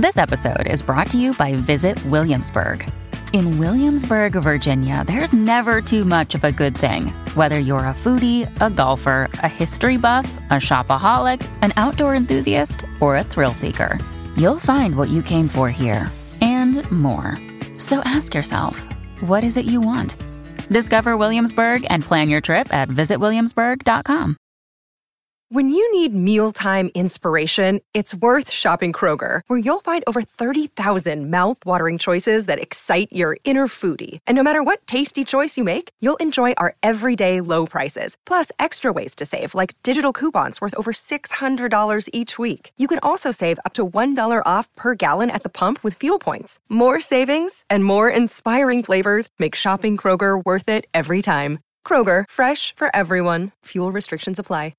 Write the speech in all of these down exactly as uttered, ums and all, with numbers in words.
This episode is brought to you by Visit Williamsburg. In Williamsburg, Virginia, there's never too much of a good thing. Whether you're a foodie, a golfer, a history buff, a shopaholic, an outdoor enthusiast, or a thrill seeker, you'll find what you came for here and more. So ask yourself, what is it you want? Discover Williamsburg and plan your trip at visit williamsburg dot com. When you need mealtime inspiration, it's worth shopping Kroger, where you'll find over thirty thousand mouth-watering choices that excite your inner foodie. And no matter what tasty choice you make, you'll enjoy our everyday low prices, plus extra ways to save, like digital coupons worth over six hundred dollars each week. You can also save up to one dollar off per gallon at the pump with fuel points. More savings and more inspiring flavors make shopping Kroger worth it every time. Kroger, fresh for everyone. Fuel restrictions apply.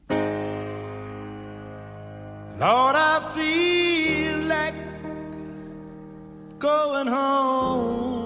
Lord, I feel like going home.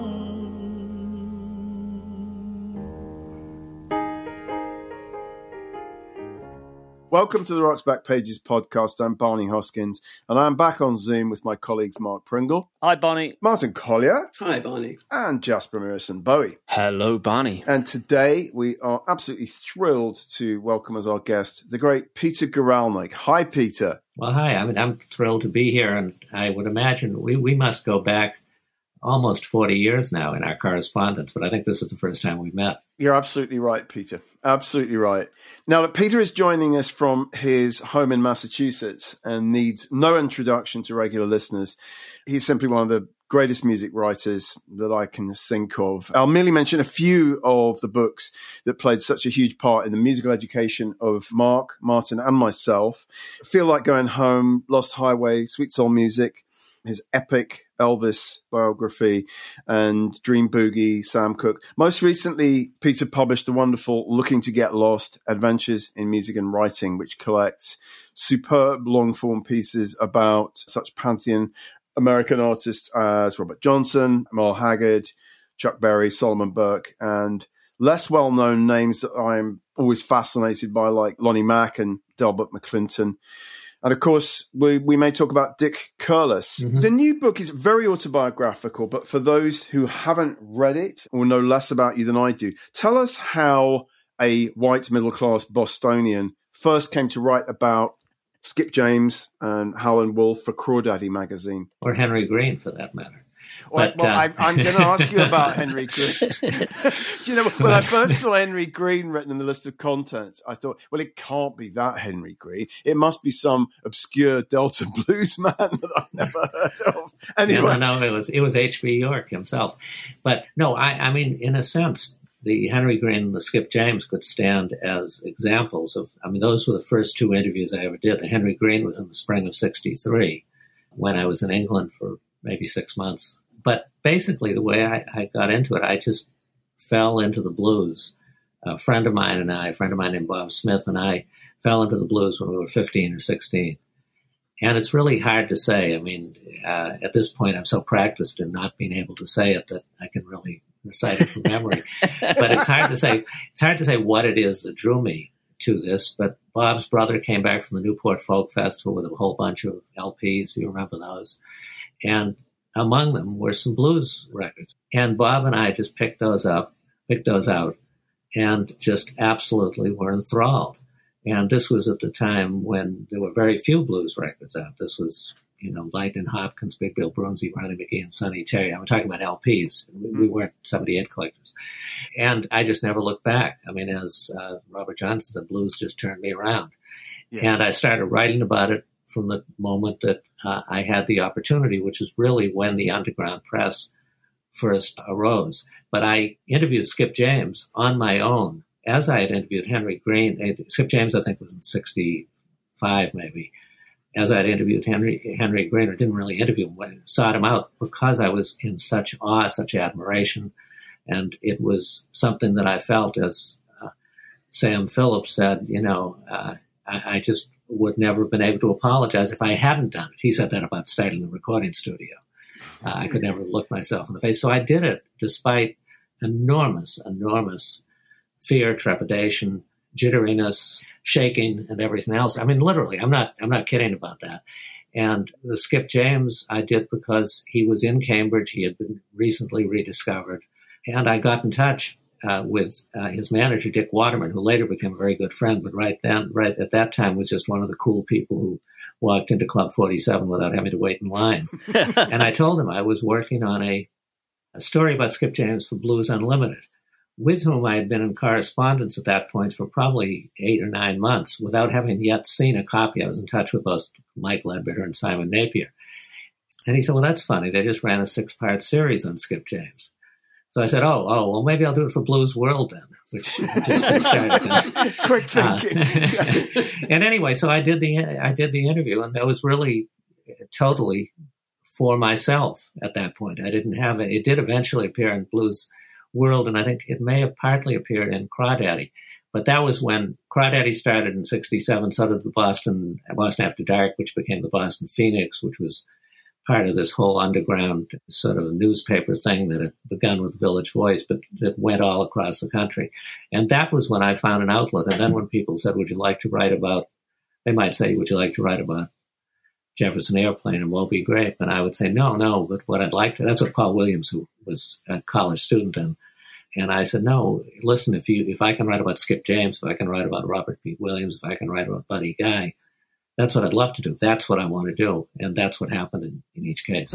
Welcome to the Rock's Back Pages podcast. I'm Barney Hoskins, and I'm back on Zoom with my colleagues Mark Pringle. Hi, Barney. Martin Collier. Hi, Barney. And Jasper Murison Bowie. Hello, Barney. And today we are absolutely thrilled to welcome as our guest the great Peter Guralnick. Hi, Peter. Well, hi. I mean, I'm thrilled to be here, and I would imagine we, we must go back almost forty years now in our correspondence, but I think this is the first time we've met. You're absolutely right, Peter. Absolutely right. Now that Peter is joining us from his home in Massachusetts and needs no introduction to regular listeners, he's simply one of the greatest music writers that I can think of. I'll merely mention a few of the books that played such a huge part in the musical education of Mark, Martin, and myself. Feel Like Going Home, Lost Highway, Sweet Soul Music, his epic Elvis biography, and Dream Boogie, Sam Cooke. Most recently, Peter published the wonderful Looking to Get Lost, Adventures in Music and Writing, which collects superb long-form pieces about such pantheon American artists as Robert Johnson, Merle Haggard, Chuck Berry, Solomon Burke, and less well-known names that I'm always fascinated by, like Lonnie Mack and Delbert McClinton. And of course, we, we may talk about Dick Curless. Mm-hmm. The new book is very autobiographical, but for those who haven't read it or know less about you than I do, tell us how a white middle-class Bostonian first came to write about Skip James and Howlin' Wolf for Crawdaddy magazine. Or Henry Green, for that matter. Well, but, well uh... I, I'm going to ask you about Henry Green. Do you know, when I first saw Henry Green written in the list of contents, I thought, well, it can't be that Henry Green. It must be some obscure Delta blues man that I've never heard of. Anyway. No, no, no, it was, it was H V York himself. But no, I, I mean, in a sense, the Henry Green and the Skip James could stand as examples of, I mean, those were the first two interviews I ever did. The Henry Green was in the spring of sixty-three when I was in England for maybe six months. But basically, the way I, I got into it, I just fell into the blues. A friend of mine and I, a friend of mine named Bob Smith and I, fell into the blues when we were fifteen or sixteen. And it's really hard to say. I mean, uh, at this point, I'm so practiced in not being able to say it that I can really recite it from memory. But it's hard to say. It's hard to say what it is that drew me to this. But Bob's brother came back from the Newport Folk Festival with a whole bunch of L Ps. You remember those? And among them were some blues records. And Bob and I just picked those up, picked those out, and just absolutely were enthralled. And this was at the time when there were very few blues records out. This was, you know, Lightnin' Hopkins, Big Bill Broonzy, Ronnie McGee, and Sonny Terry. I'm talking about L Ps. We, we weren't seventy-eight collectors. And I just never looked back. I mean, as uh, Robert Johnson said, blues just turned me around. Yes. And I started writing about it from the moment that uh, I had the opportunity, which is really when the underground press first arose. But I interviewed Skip James on my own, as I had interviewed Henry Green. Skip James, I think, was in sixty-five, maybe. As I had interviewed Henry Henry Green, or didn't really interview him, I sought him out because I was in such awe, such admiration. And it was something that I felt, as uh, Sam Phillips said, you know, uh, I, I just would never have been able to apologize if I hadn't done it. He said that about starting the recording studio. Uh, I could never look myself in the face. So I did it despite enormous, enormous fear, trepidation, jitteriness, shaking, and everything else. I mean, literally, I'm not, I'm not kidding about that. And the Skip James I did because he was in Cambridge. He had been recently rediscovered. And I got in touch uh, with uh, his manager, Dick Waterman, who later became a very good friend, but right then, right at that time was just one of the cool people who walked into Club forty-seven without having to wait in line. And I told him I was working on a, a story about Skip James for Blues Unlimited, with whom I had been in correspondence at that point for probably eight or nine months without having yet seen a copy. I was in touch with both Mike Ledbetter and Simon Napier. And he said, well, that's funny. They just ran a six-part series on Skip James. So I said, oh, oh, well, maybe I'll do it for Blues World then, which just been started. Quick thinking. Uh, and anyway, so I did the I did the interview, and that was really totally for myself at that point. I didn't have it. It did eventually appear in Blues World, and I think it may have partly appeared in Crawdaddy. But that was when Crawdaddy started in sixty-seven, so did the Boston, Boston After Dark, which became the Boston Phoenix, which was part of this whole underground sort of newspaper thing that had begun with Village Voice, but that went all across the country. And that was when I found an outlet. And then when people said, would you like to write about, they might say, would you like to write about Jefferson Airplane and Moby Grape? And I would say, no, no, but what I'd like to, that's what Paul Williams, who was a college student then, and I said, no, listen, if you, if I can write about Skip James, if I can write about Robert P. Williams, if I can write about Buddy Guy, that's what I'd love to do. That's what I want to do. And that's what happened in, in each case.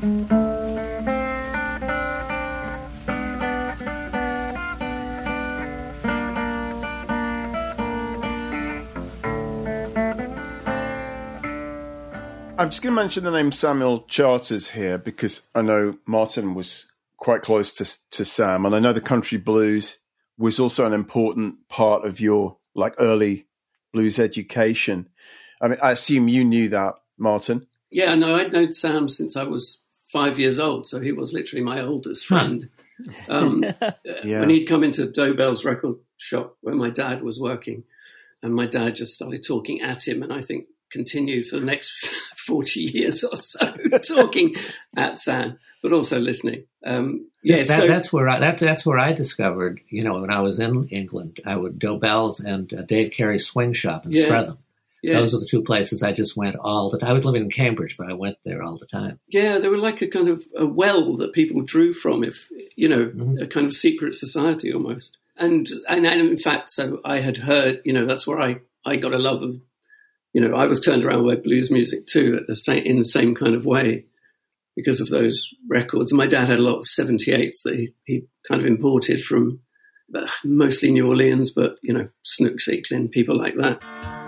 I'm just going to mention the name Samuel Charters here because I know Martin was quite close to, to Sam, and I know the country blues was also an important part of your like early blues education. I mean, I assume you knew that, Martin. Yeah, no, I'd known Sam since I was five years old, so he was literally my oldest friend. Um, yeah. When he'd come into Dobell's record shop where my dad was working, and my dad just started talking at him, and I think continued for the next forty years or so, talking at Sam, but also listening. Um, yeah, yes, that, so, that's where I, that, that's where I discovered, you know, when I was in England, I would Dobell's and uh, Dave Carey's Swing Shop in yeah. Streatham. Yes. Those are the two places I just went all the time. I was living in Cambridge, but I went there all the time. Yeah, they were like a kind of a well that people drew from, if you know, mm-hmm. a kind of secret society almost. And, and and in fact, so I had heard, you know, that's where I, I got a love of, you know, I was turned around by blues music too, at the same in the same kind of way because of those records. And my dad had a lot of seventy-eights that he, he kind of imported from uh, mostly New Orleans, but you know, Snooks, Eaklin, people like that.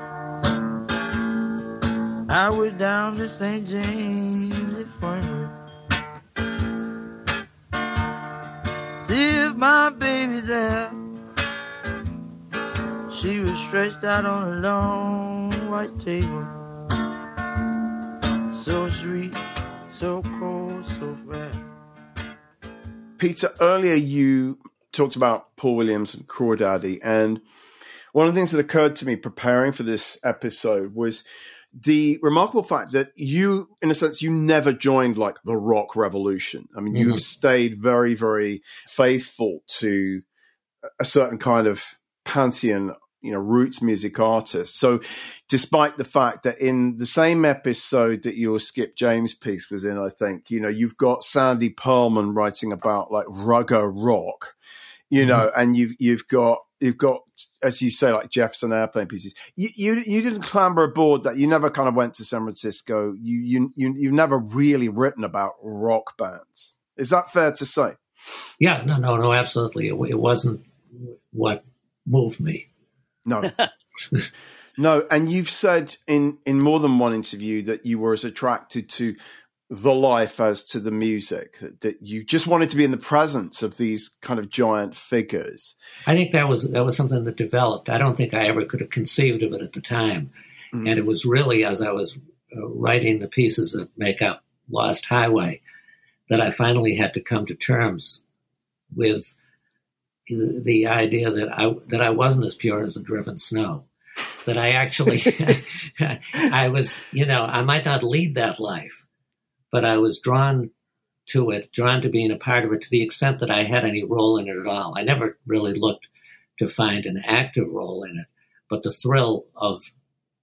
I was down to Saint James Infirmary. See if my baby's there. She was stretched out on a long white table. So sweet, so cold, so fresh. Peter, earlier you talked about Paul Williams and Crawdaddy, and one of the things that occurred to me preparing for this episode was the remarkable fact that you, in a sense, you never joined like the rock revolution. I mean, mm-hmm. you've stayed very, very faithful to a certain kind of pantheon, you know, roots music artists. So despite the fact that in the same episode that your Skip James piece was in, I think, you know, you've got Sandy Pearlman writing about like rugger rock, you mm-hmm. know, and you've, you've got, you've got, as you say, like Jefferson Airplane pieces. You, you you didn't clamber aboard that. You never kind of went to San Francisco. You you you you've never really written about rock bands. Is that fair to say? Yeah, no, no, no, absolutely. It, it wasn't what moved me. No, no. And you've said in in more than one interview that you were as attracted to the life as to the music, that, that you just wanted to be in the presence of these kind of giant figures. I think that was that was something that developed. I don't think I ever could have conceived of it at the time. Mm. And it was really as I was uh, writing the pieces that make up Lost Highway that I finally had to come to terms with the, the idea that I that I wasn't as pure as the driven snow. That I actually, I was, you know, I might not lead that life, but I was drawn to it, drawn to being a part of it to the extent that I had any role in it at all. I never really looked to find an active role in it, but the thrill of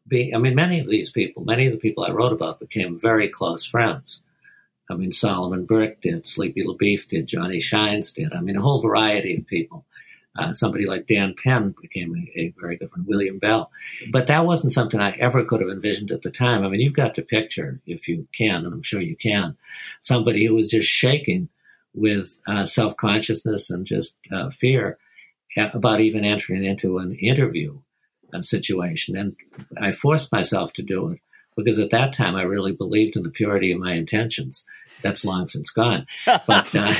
be, I mean, many of these people, many of the people I wrote about became very close friends. I mean, Solomon Burke did, Sleepy LaBeef did, Johnny Shines did. I mean, a whole variety of people. Uh, somebody like Dan Penn became a, a very good friend, William Bell. But that wasn't something I ever could have envisioned at the time. I mean, you've got to picture, if you can, and I'm sure you can, somebody who was just shaking with uh, self-consciousness and just uh, fear about even entering into an interview uh, situation. And I forced myself to do it because at that time I really believed in the purity of my intentions. That's long since gone. But uh,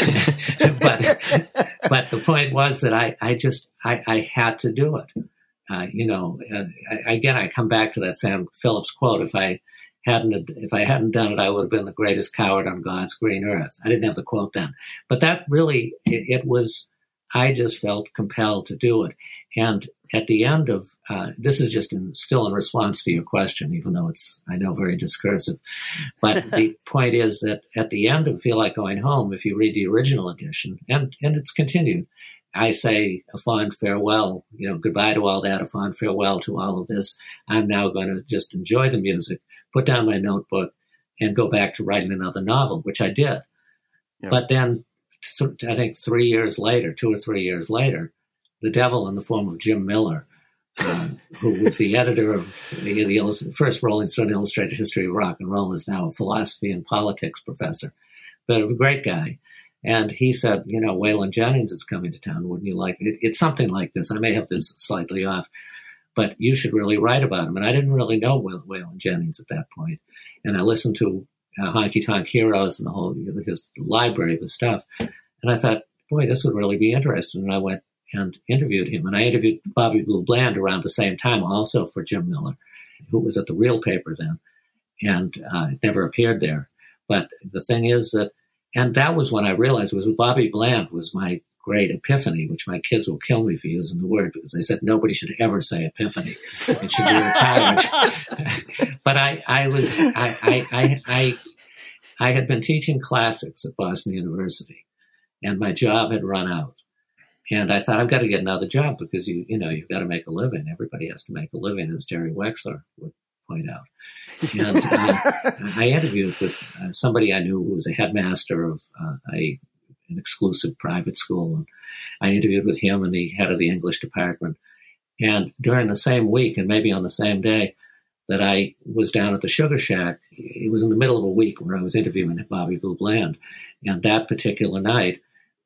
but but the point was that I, I just, I, I had to do it. Uh, you know, uh, I, again, I come back to that Sam Phillips quote, if I hadn't if I hadn't done it, I would have been the greatest coward on God's green earth. I didn't have the quote then. But that really, it, it was, I just felt compelled to do it. And at the end of, uh, this is just in, still in response to your question, even though it's, I know, very discursive. But the point is that at the end of Feel Like Going Home, if you read the original edition, and, and it's continued, I say a fond farewell, you know, goodbye to all that, a fond farewell to all of this. I'm now going to just enjoy the music, put down my notebook, and go back to writing another novel, which I did. Yes. But then, th- I think three years later, two or three years later, the devil in the form of Jim Miller, uh, who was the editor of the, the first Rolling Stone Illustrated History of Rock and Roll, is now a philosophy and politics professor, but a great guy. And he said, you know, Waylon Jennings is coming to town. Wouldn't you like it? It's something like this. I may have this slightly off, but you should really write about him. And I didn't really know Waylon Jennings at that point. And I listened to uh, Honky Tonk Heroes and the whole, his library of his stuff. And I thought, boy, this would really be interesting. And I went and interviewed him. And I interviewed Bobby Blue Bland around the same time, also for Jim Miller, who was at the Real Paper then, and uh, never appeared there. But the thing is that, and that was when I realized it was Bobby Bland was my great epiphany, which my kids will kill me for using the word because they said nobody should ever say epiphany. It should be retired. But I, I was, I, I, I, I, I had been teaching classics at Boston University, and my job had run out. And I thought, I've got to get another job because you, you know, you've got to make a living. Everybody has to make a living, as Jerry Wexler would point out. And uh, I interviewed with uh, somebody I knew who was a headmaster of uh, a an exclusive private school. And I interviewed with him and the head of the English department. And during the same week, and maybe on the same day, that I was down at the Sugar Shack, it was in the middle of a week where I was interviewing Bobby Blue Bland. And that particular night,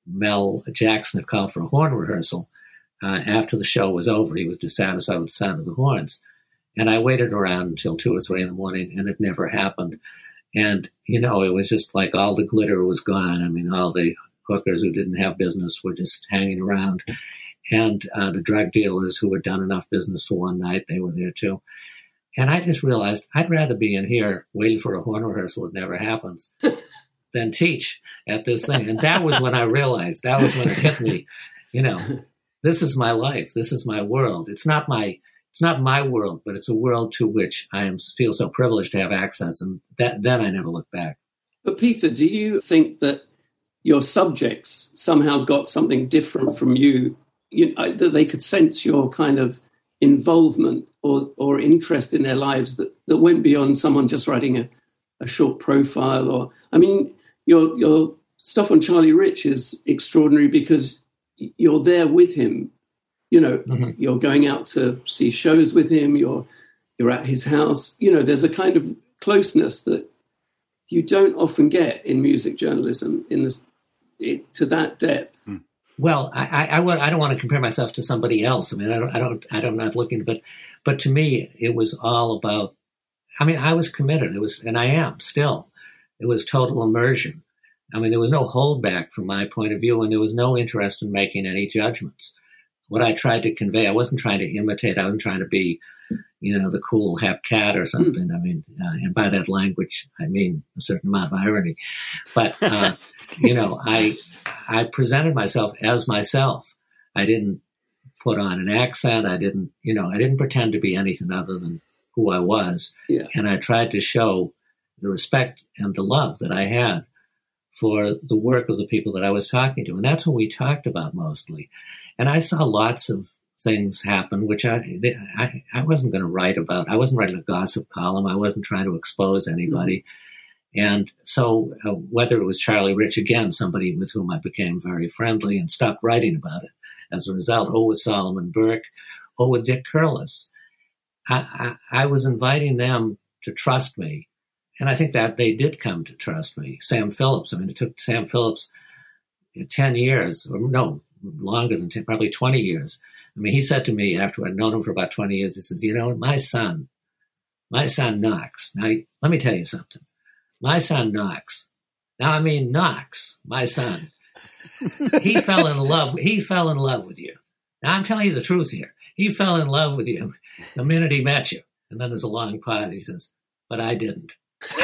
Mel Jackson had called for a horn rehearsal. Uh, after the show was over, he was dissatisfied with the sound of the horns. And I waited around until two or three in the morning, and it never happened. And, you know, it was just like all the glitter was gone. I mean, all the hookers who didn't have business were just hanging around. And uh, the drug dealers who had done enough business for one night, they were there too. And I just realized I'd rather be in here waiting for a horn rehearsal that never happens than teach at this thing. And that was when I realized, that was when it hit me, you know, this is my life. This is my world. It's not my It's not my world, but it's a world to which I am feel so privileged to have access, and that, then I never look back. But Peter, do you think that your subjects somehow got something different from you, you know, that they could sense your kind of involvement or, or interest in their lives that, that went beyond someone just writing a, a short profile? Or, I mean, your your stuff on Charlie Rich is extraordinary because you're there with him. You know, mm-hmm. You're going out to see shows with him. You're you're at his house. You know, there's a kind of closeness that you don't often get in music journalism in this it, to that depth. Well, I, I, I, would, I don't want to compare myself to somebody else. I mean, I don't, I don't, I don't, I'm not looking, but, but to me, it was all about. I mean, I was committed. It was, and I am still. It was total immersion. I mean, there was no holdback from my point of view, and there was no interest in making any judgments. What I tried to convey, I wasn't trying to imitate. I wasn't trying to be, you know, the cool hap cat or something. I mean, uh, and by that language, I mean a certain amount of irony. But, uh, you know, I I presented myself as myself. I didn't put on an accent. I didn't, you know, I didn't pretend to be anything other than who I was. Yeah. And I tried to show the respect and the love that I had for the work of the people that I was talking to. And that's what we talked about mostly. And I saw lots of things happened, which I, I, I wasn't going to write about. I wasn't writing a gossip column. I wasn't trying to expose anybody. Mm-hmm. And so uh, whether it was Charlie Rich, again, somebody with whom I became very friendly and stopped writing about it as a result, or with Solomon Burke, or with Dick Curless, I, I, I was inviting them to trust me. And I think that they did come to trust me. Sam Phillips, I mean, it took Sam Phillips ten years, or no, longer than ten, probably twenty years. I mean, he said to me after I'd known him for about twenty years, he says, you know, my son, my son Knox. Now, let me tell you something. My son Knox. Now, I mean, Knox, my son. He fell in love. He fell in love with you. Now, I'm telling you the truth here. He fell in love with you the minute he met you. And then there's a long pause. He says, but I didn't.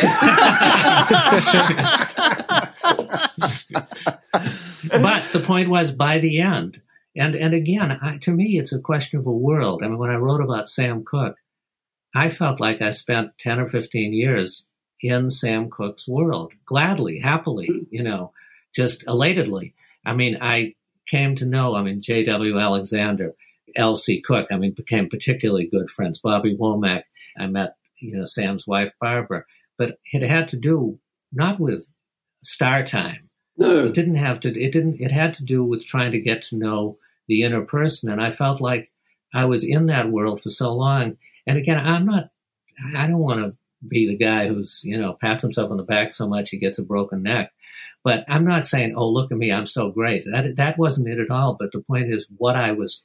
But the point was, by the end, and and again, I, to me, it's a question of a world. I mean, when I wrote about Sam Cooke, I felt like I spent ten or fifteen years in Sam Cooke's world, gladly, happily, you know, just elatedly. I mean, I came to know, I mean, J W Alexander, L C Cooke, I mean, became particularly good friends. Bobby Womack, I met, you know, Sam's wife, Barbara. But it had to do not with star time. No. It didn't have to, it didn't, it had to do with trying to get to know the inner person. And I felt like I was in that world for so long. And again, I'm not, I don't want to be the guy who's, you know, pats himself on the back so much he gets a broken neck. But I'm not saying, oh, look at me, I'm so great. That that wasn't it at all. But the point is, what I was,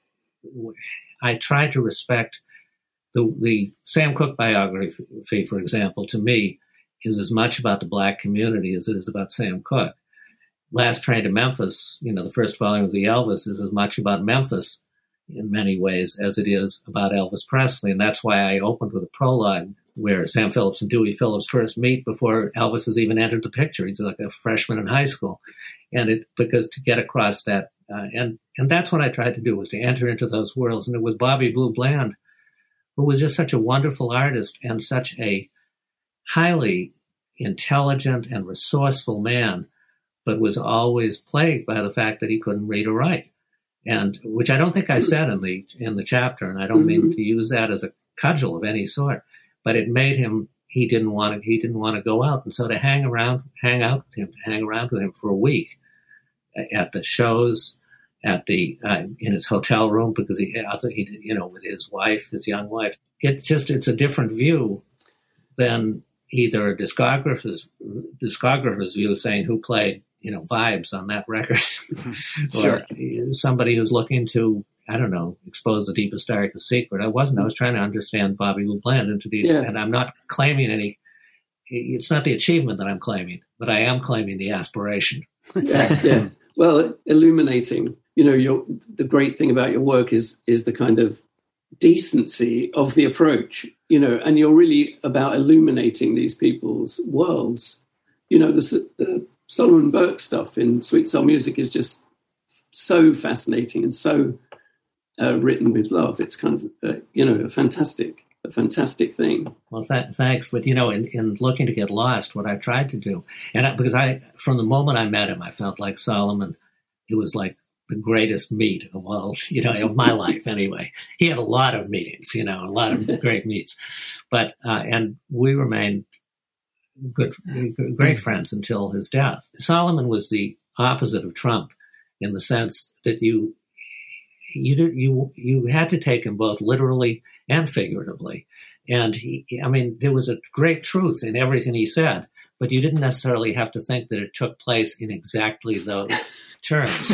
I tried to respect the, the Sam Cooke biography, for example, to me, is as much about the black community as it is about Sam Cooke. Last Train to Memphis, you know, the first volume of the Elvis is as much about Memphis in many ways as it is about Elvis Presley. And that's why I opened with a prologue where Sam Phillips and Dewey Phillips first meet before Elvis has even entered the picture. He's like a freshman in high school. And it, because to get across that, uh, and, and that's what I tried to do, was to enter into those worlds. And it was Bobby Blue Bland, who was just such a wonderful artist and such a highly intelligent and resourceful man, but was always plagued by the fact that he couldn't read or write. And which I don't think I said in the in the chapter, and I don't mean to use that as a cudgel of any sort, but it made him, he didn't want to he didn't want to go out. And so to hang around, hang out with him, to hang around with him for a week at the shows, at the uh, in his hotel room, because he, he you know, with his wife, his young wife, it's just it's a different view than either a discographer's discographer's view saying who played, you know, Vibes on that record, or sure. somebody who's looking to, I don't know, expose the deepest, darkest secret. I wasn't. I was trying to understand Bobby Blue Bland, and to the yeah. and I'm not claiming any. It's not the achievement that I'm claiming, but I am claiming the aspiration. yeah, yeah. Well, illuminating. You know, your the great thing about your work is is the kind of decency of the approach. You know, and you're really about illuminating these people's worlds. You know, the, the Solomon Burke stuff in Sweet Soul Music is just so fascinating and so uh, written with love. It's kind of, uh, you know, a fantastic, a fantastic thing. Well, th- thanks. But, you know, in, in Looking to Get Lost, what I tried to do, and I, because I, from the moment I met him, I felt like Solomon, it was like the greatest meet of all, you know, of my life anyway. He had a lot of meetings, you know, a lot of great meets. But, uh, and we remained good, great friends until his death. Solomon was the opposite of Trump in the sense that you, you, did, you, you had to take him both literally and figuratively. And he, I mean, there was a great truth in everything he said, but you didn't necessarily have to think that it took place in exactly those terms.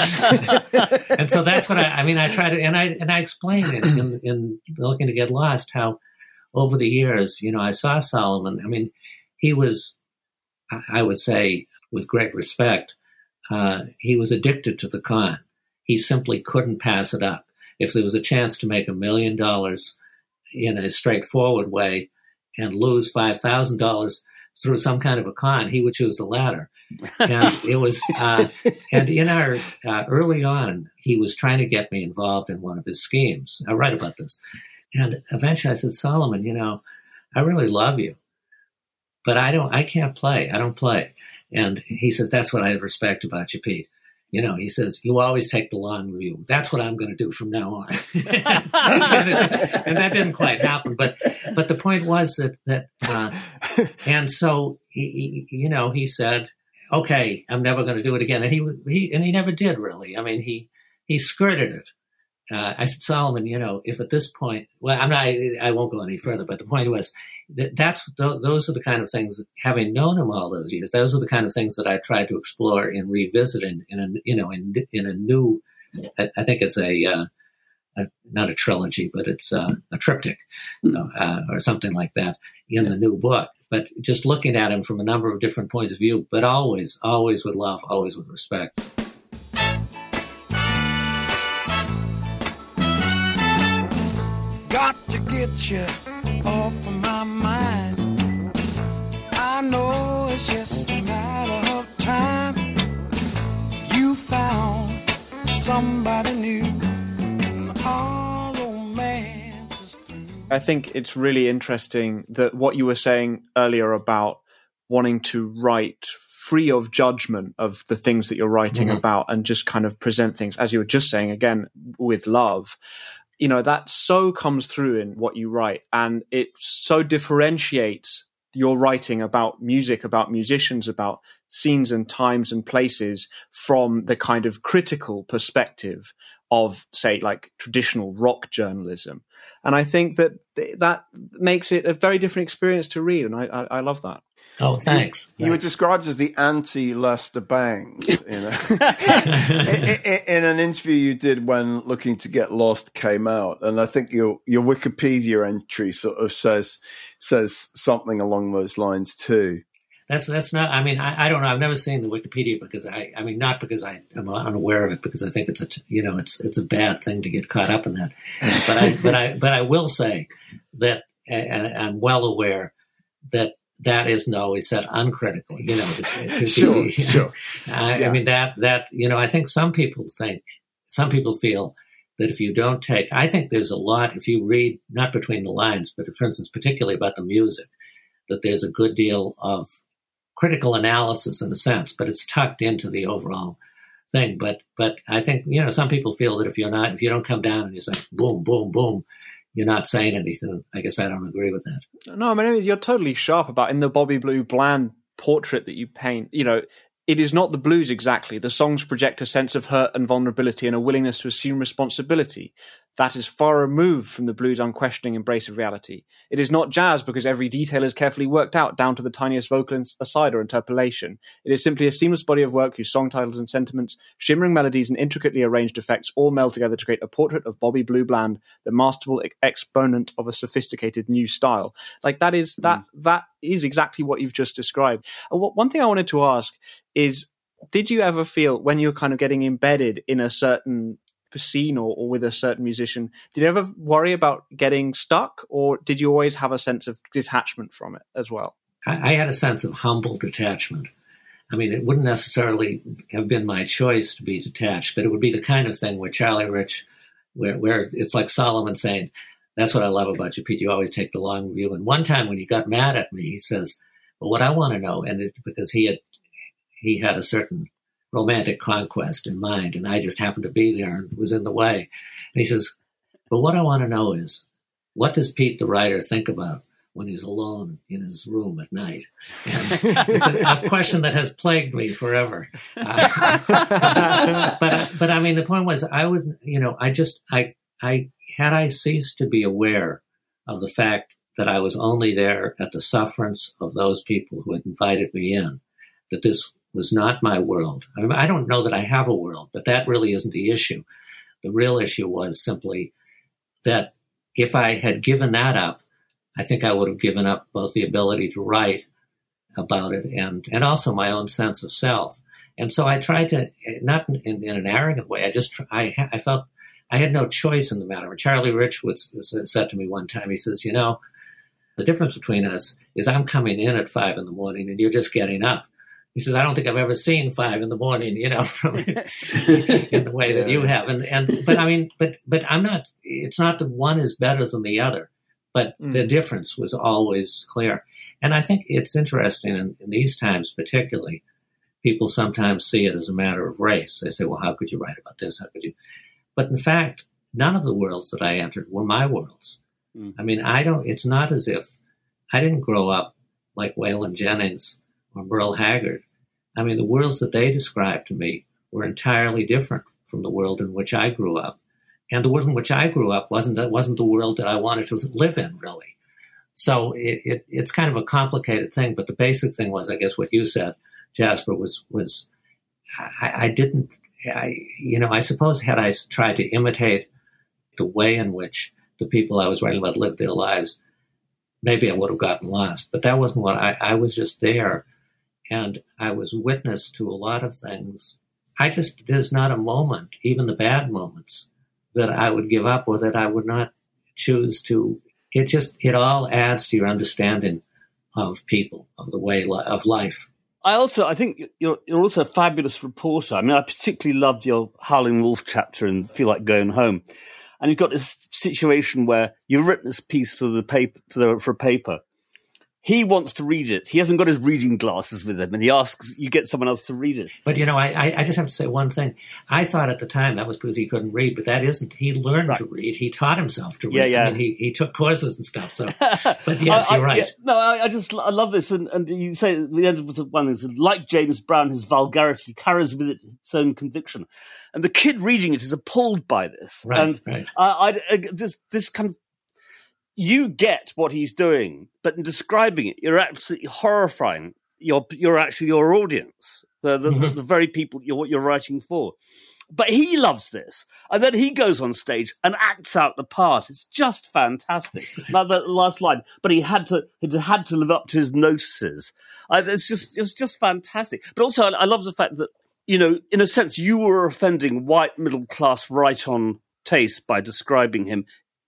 And so that's what I, I mean, I try to, and I, and I explain it in, in Looking to Get Lost, how over the years, you know, I saw Solomon. I mean, he was, I would say with great respect, uh, he was addicted to the con. He simply couldn't pass it up. If there was a chance to make a million dollars in a straightforward way and lose five thousand dollars through some kind of a con, he would choose the latter. And it was, uh, and in our, uh, early on, he was trying to get me involved in one of his schemes. I write about this. And eventually I said, Solomon, you know, I really love you, but I don't, I can't play. I don't play. And he says, that's what I respect about you, Pete. You know, he says, you always take the long view. That's what I'm going to do from now on. and, and that didn't quite happen. But but the point was that, that uh, and so, he, he, you know, he said, okay, I'm never going to do it again. And he, he and he never did, really. I mean, he, he skirted it. Uh, I said, Solomon, you know, if at this point, well, I'm not, I, I won't go any further, but the point was that that's, th- those are the kind of things, having known him all those years, those are the kind of things that I tried to explore and revisit in, in a, you know, in, in a new, I, I think it's a, uh, a, not a trilogy, but it's uh, a triptych, you know, uh, or something like that in the new book. But just looking at him from a number of different points of view, but always, always with love, always with respect. Got to get you off of my mind. I know it's just a matter of time. You found somebody new, and our romance is through. I think it's really interesting that what you were saying earlier about wanting to write free of judgment of the things that you're writing mm-hmm. about and just kind of present things, as you were just saying, again, with love. You know, that so comes through in what you write, and it so differentiates your writing about music, about musicians, about scenes and times and places from the kind of critical perspective of, say, like traditional rock journalism. And I think that that makes it a very different experience to read, and I, I, I love that. Oh, thanks. You, you were described as the anti-Lester Bangs you know? in, in, in an interview you did when Looking to Get Lost came out, and I think your your Wikipedia entry sort of says says something along those lines too. That's that's not. I mean, I, I don't know. I've never seen the Wikipedia because I. I mean, not because I am unaware of it, because I think it's a you know it's it's a bad thing to get caught up in that. But I but I but I will say that and I'm well aware that. That isn't always said uncritically, you know. To, to sure, be, sure. I, yeah. I mean, that, that, you know, I think some people think, some people feel that if you don't take, I think there's a lot, if you read, not between the lines, but for instance, particularly about the music, that there's a good deal of critical analysis in a sense, but it's tucked into the overall thing. But, but I think, you know, some people feel that if you're not, if you don't come down and you say, boom, boom, boom, you're not saying anything. I guess I don't agree with that. No, I mean, you're totally sharp about in the Bobby Blue Bland portrait that you paint, you know, it is not the blues exactly. The songs project a sense of hurt and vulnerability and a willingness to assume responsibility. That is far removed from the blues' unquestioning embrace of reality. It is not jazz because every detail is carefully worked out down to the tiniest vocal aside or interpolation. It is simply a seamless body of work whose song titles and sentiments, shimmering melodies and intricately arranged effects all meld together to create a portrait of Bobby Blue Bland, the masterful exponent of a sophisticated new style. Like that is that mm. that is exactly what you've just described. And what, one thing I wanted to ask is, did you ever feel when you're kind of getting embedded in a certain scene or, or with a certain musician, did you ever worry about getting stuck, or did you always have a sense of detachment from it as well? I, I had a sense of humble detachment. I mean, it wouldn't necessarily have been my choice to be detached, but it would be the kind of thing where Charlie Rich, where, where it's like Solomon saying, that's what I love about you, Pete, you always take the long view. And one time when he got mad at me, he says, well, what I want to know, and it, because he had he had a certain romantic conquest in mind, and I just happened to be there and was in the way. And he says, but what I want to know is, what does Pete the writer think about when he's alone in his room at night? And it's a, a question that has plagued me forever. Uh, but but I mean, the point was, I would, you know, I just, I, I had I ceased to be aware of the fact that I was only there at the sufferance of those people who had invited me in, that this was not my world. I mean, I don't know that I have a world, but that really isn't the issue. The real issue was simply that if I had given that up, I think I would have given up both the ability to write about it and, and also my own sense of self. And so I tried to, not in, in an arrogant way, I just, I, I felt I had no choice in the matter. Charlie Rich was, said to me one time, he says, you know, the difference between us is I'm coming in at five in the morning and you're just getting up. He says, I don't think I've ever seen five in the morning, you know, from in the way that you have. And, and, but I mean, but, but I'm not, it's not that one is better than the other, but mm. the difference was always clear. And I think it's interesting in, in these times, particularly people sometimes see it as a matter of race. They say, well, how could you write about this? How could you? But in fact, none of the worlds that I entered were my worlds. Mm. I mean, I don't, it's not as if I didn't grow up like Waylon Jennings or Merle Haggard. I mean, the worlds that they described to me were entirely different from the world in which I grew up. And the world in which I grew up wasn't, wasn't the world that I wanted to live in, really. So it, it, it's kind of a complicated thing, but the basic thing was, I guess, what you said, Jasper, was was I, I didn't, I, you know, I suppose had I tried to imitate the way in which the people I was writing about lived their lives, maybe I would have gotten lost. But that wasn't what I, I was just there, and I was witness to a lot of things. I just, there's not a moment, even the bad moments, that I would give up or that I would not choose to. It just, it all adds to your understanding of people, of the way li- of life. I also, I think you're you're also a fabulous reporter. I mean, I particularly loved your Howlin' Wolf chapter in Feel Like Going Home. And you've got this situation where you've written this piece for the paper, for, the, for a paper. He wants to read it. He hasn't got his reading glasses with him, and he asks you get someone else to read it. But, you know, I, I just have to say one thing. I thought at the time that was because he couldn't read, but that isn't. He learned right. to read. He taught himself to read. Yeah, yeah. I mean, he, he took courses and stuff. So, but yes, I, you're right. I, yeah, no, I, I just I love this, and, and you say at the end of the one is like James Brown, his vulgarity carries with it its own conviction, and the kid reading it is appalled by this. Right, and right. I, I, this this kind of. You get what he's doing, but in describing it, you're absolutely horrifying. You're you're actually your audience, the the, mm-hmm. the, the very people you're what you're writing for. But he loves this, and then he goes on stage and acts out the part. It's just fantastic. Now the last line, but he had to he had to live up to his notices. Uh, it's just it was just fantastic. But also, I, I love the fact that, you know, in a sense, you were offending white middle class right on taste by describing him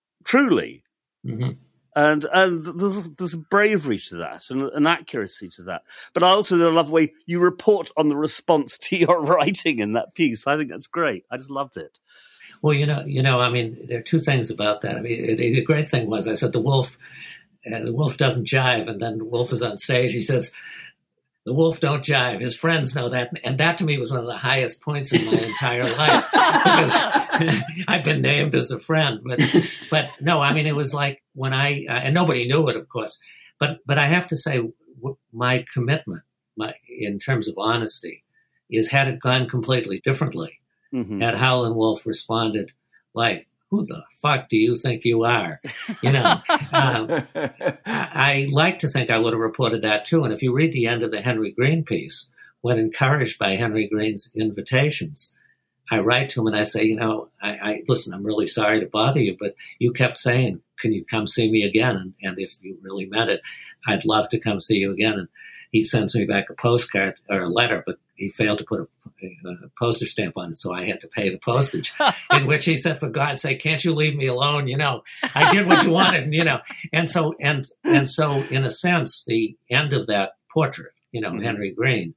truly. Mm-hmm. And and there's there's bravery to that and an accuracy to that. But I also love the way you report on the response to your writing in that piece. I think that's great. I just loved it. Well, you know, you know, I mean, there are two things about that. I mean, it, it, the great thing was I said the wolf, uh, the wolf doesn't jive, and then the wolf is on stage. He says, "The wolf don't jive." His friends know that, and that to me was one of the highest points in my entire life because I've been named as a friend. But, but no, I mean, it was like when I uh, and nobody knew it, of course. But, but I have to say, w- my commitment, my in terms of honesty, is had it gone completely differently, mm-hmm. had Howlin' Wolf responded like, "Who the fuck do you think you are?" You know, um, I, I like to think I would have reported that too. And if you read the end of the Henry Green piece, when encouraged by Henry Green's invitations, I write to him and I say, you know, I, I listen, I'm really sorry to bother you, but you kept saying, can you come see me again? And, and if you really meant it, I'd love to come see you again. And he sends me back a postcard or a letter, but he failed to put a, a, a postage stamp on it, so I had to pay the postage. In which he said, "For God's sake, can't you leave me alone? You know, I did what you wanted." And, you know, and so and and so, in a sense, the end of that portrait, you know, mm-hmm. Henry Green,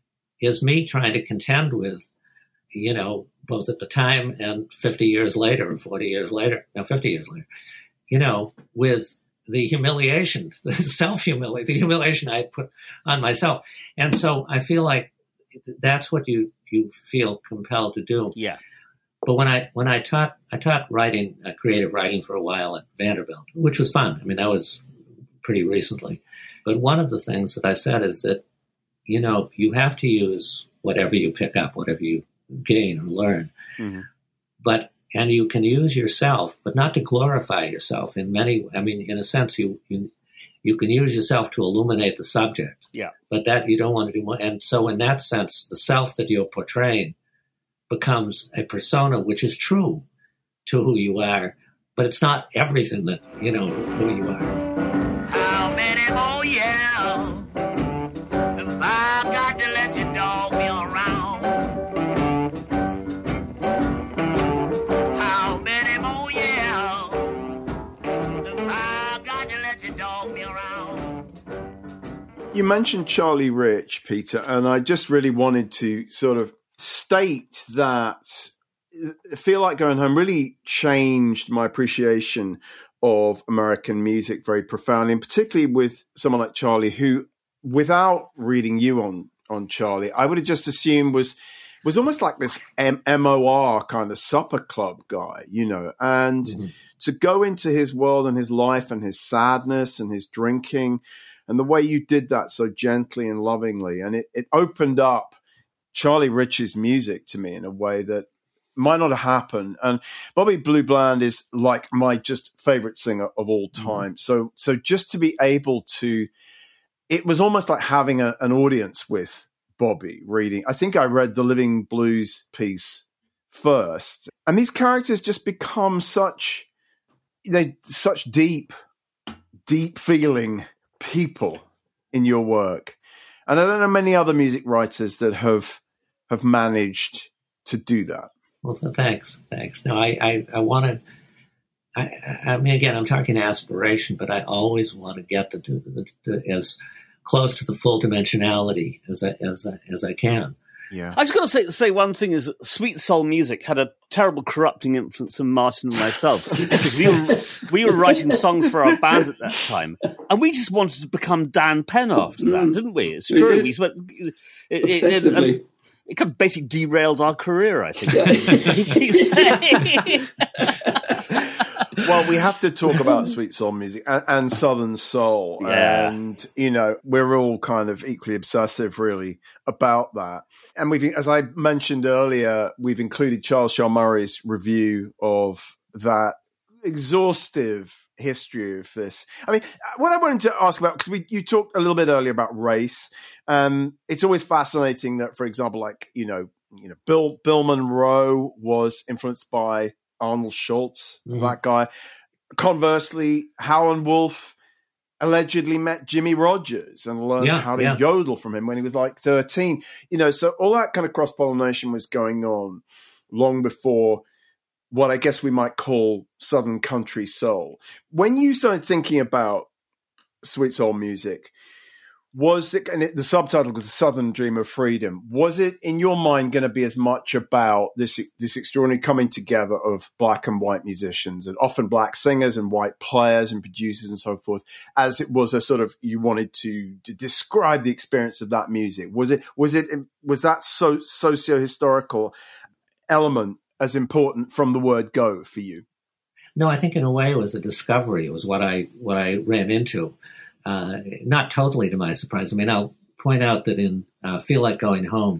is me trying to contend with, you know, both at the time and fifty years later, or forty years later, no, fifty years later, you know, with the humiliation, the self-humiliation, the humiliation I put on myself. And so I feel like that's what you, you feel compelled to do. Yeah. But when I when I taught I taught writing, uh, creative writing for a while at Vanderbilt, which was fun. I mean, that was pretty recently. But one of the things that I said is that, you know, you have to use whatever you pick up, whatever you gain or learn. Mm-hmm. But and you can use yourself, but not to glorify yourself in many. I mean, in a sense, you you you can use yourself to illuminate the subject. Yeah. But that you don't want to do more. And so, in that sense, the self that you're portraying becomes a persona which is true to who you are, but it's not everything that, you know, who you are. How many more years have I got to let you dog me around? How many more years have I got to let you dog me around? You mentioned Charlie Rich, Peter, and I just really wanted to sort of state that Feel Like Going Home really changed my appreciation of American music very profoundly, and particularly with someone like Charlie, who, without reading you on on Charlie, I would have just assumed was was almost like this M- MOR kind of supper club guy, you know, and mm-hmm. to go into his world and his life and his sadness and his drinking and the way you did that so gently and lovingly. And it, it opened up Charlie Rich's music to me in a way that might not have happened. And Bobby Blue Bland is like my just favorite singer of all time. Mm-hmm. So, so just to be able to, it was almost like having a, an audience with Bobby reading. I think I read the Living Blues piece first, and these characters just become such they such deep, deep feeling people in your work. And I don't know many other music writers that have have managed to do that. Well, thanks, thanks. No, I I, I want to. I, I mean, again, I'm talking aspiration, but I always want to get to do the, the, as close to the full dimensionality as I, as I, as I can. Yeah. I was going to say say one thing is that Sweet Soul Music had a terrible corrupting influence on Martin and myself, because we were we were writing songs for our band at that time, and we just wanted to become Dan Penn after that, didn't we? It's we true. Did. We spent, it, it, it, it, it kind of basically derailed our career, I think. Well, we have to talk about Sweet Soul Music and, and Southern Soul. Yeah. And, you know, we're all kind of equally obsessive, really, about that. And we've, as I mentioned earlier, we've included Charles Shaar Murray's review of that exhaustive history of this. I mean, what I wanted to ask about, because we you talked a little bit earlier about race. Um, it's always fascinating that, for example, like, you know, you know, Bill Bill Monroe was influenced by Arnold Schultz, mm-hmm. that guy. Conversely, Howlin' Wolf allegedly met Jimmy Rogers and learned yeah, how to yeah. yodel from him when he was like thirteen. You know, so all that kind of cross-pollination was going on long before what I guess we might call Southern country soul. When you started thinking about Sweet Soul Music, was it, and it, the subtitle was The Southern Dream of Freedom, was it in your mind going to be as much about this this extraordinary coming together of black and white musicians, and often black singers and white players and producers and so forth, as it was a sort of, you wanted to, to describe the experience of that music? Was it was it was that so socio-historical element as important from the word go for you? No, I think in a way it was a discovery. It was what I what I ran into. Uh, not totally to my surprise. I mean, I'll point out that in uh, Feel Like Going Home,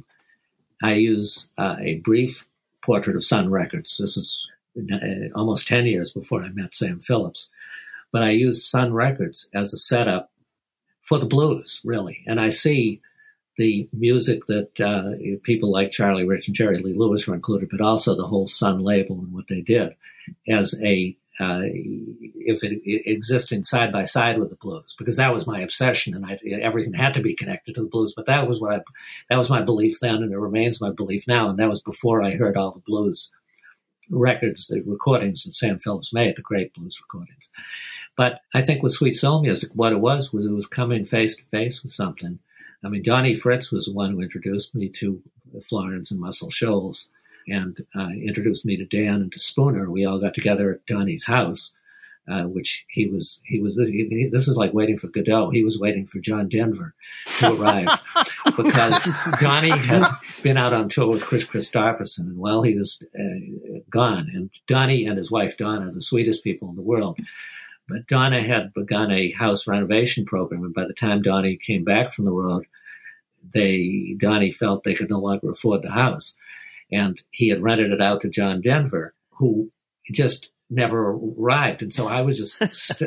I use uh, a brief portrait of Sun Records. This is uh, almost ten years before I met Sam Phillips. But I use Sun Records as a setup for the blues, really. And I see the music that uh, people like Charlie Rich and Jerry Lee Lewis were included, but also the whole Sun label and what they did as a Uh, if it, it existing side by side with the blues, because that was my obsession, and I, everything had to be connected to the blues. But that was what I, that was my belief then, and it remains my belief now. And that was before I heard all the blues records, the recordings that Sam Phillips made, the great blues recordings. But I think with Sweet Soul Music, what it was was it was coming face to face with something. I mean, Donnie Fritz was the one who introduced me to Florence and Muscle Shoals, and uh, introduced me to Dan and to Spooner. We all got together at Donnie's house, uh, which he was, he was, he, he, this is like waiting for Godot. He was waiting for John Denver to arrive because Donnie had been out on tour with Chris Christopherson, and while he was uh, gone, and Donnie and his wife Donna, the sweetest people in the world, but Donna had begun a house renovation program, and by the time Donnie came back from the road, they, Donnie felt they could no longer afford the house. And he had rented it out to John Denver, who just never arrived. And so I was just,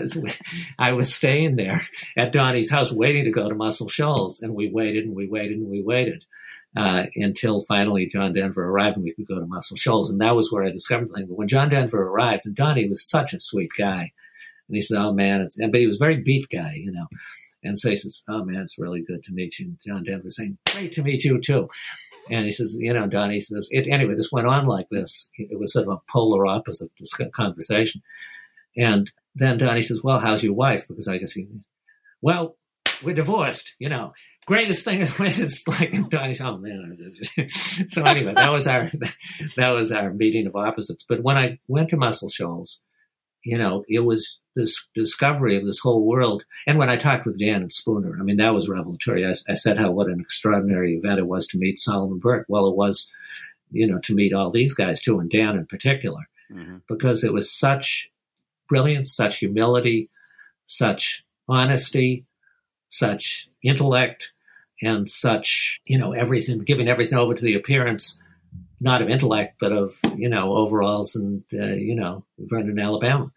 I was staying there at Donnie's house waiting to go to Muscle Shoals. And we waited and we waited and we waited uh, until finally John Denver arrived and we could go to Muscle Shoals. And that was where I discovered the thing. But when John Denver arrived, and Donnie was such a sweet guy, and he said, oh man, it's, but he was a very beat guy, you know. And so he says, oh man, it's really good to meet you. And John Denver saying, great to meet you too. And he says, you know, Donnie says, it, anyway, this went on like this. It was sort of a polar opposite conversation. And then Donnie says, well, how's your wife? Because I guess he, well, we're divorced, you know. Greatest thing is when it's like, and Donnie's, oh man. So anyway, that was our, that was our meeting of opposites. But when I went to Muscle Shoals, you know, it was, this discovery of this whole world. And when I talked with Dan and Spooner, I mean, that was revelatory. I, I said how what an extraordinary event it was to meet Solomon Burke. Well, it was, you know, to meet all these guys too, and Dan in particular, mm-hmm. because it was such brilliance, such humility, such honesty, such intellect, and such, you know, everything, giving everything over to the appearance, not of intellect, but of, you know, overalls and, uh, you know, Vernon, Alabama.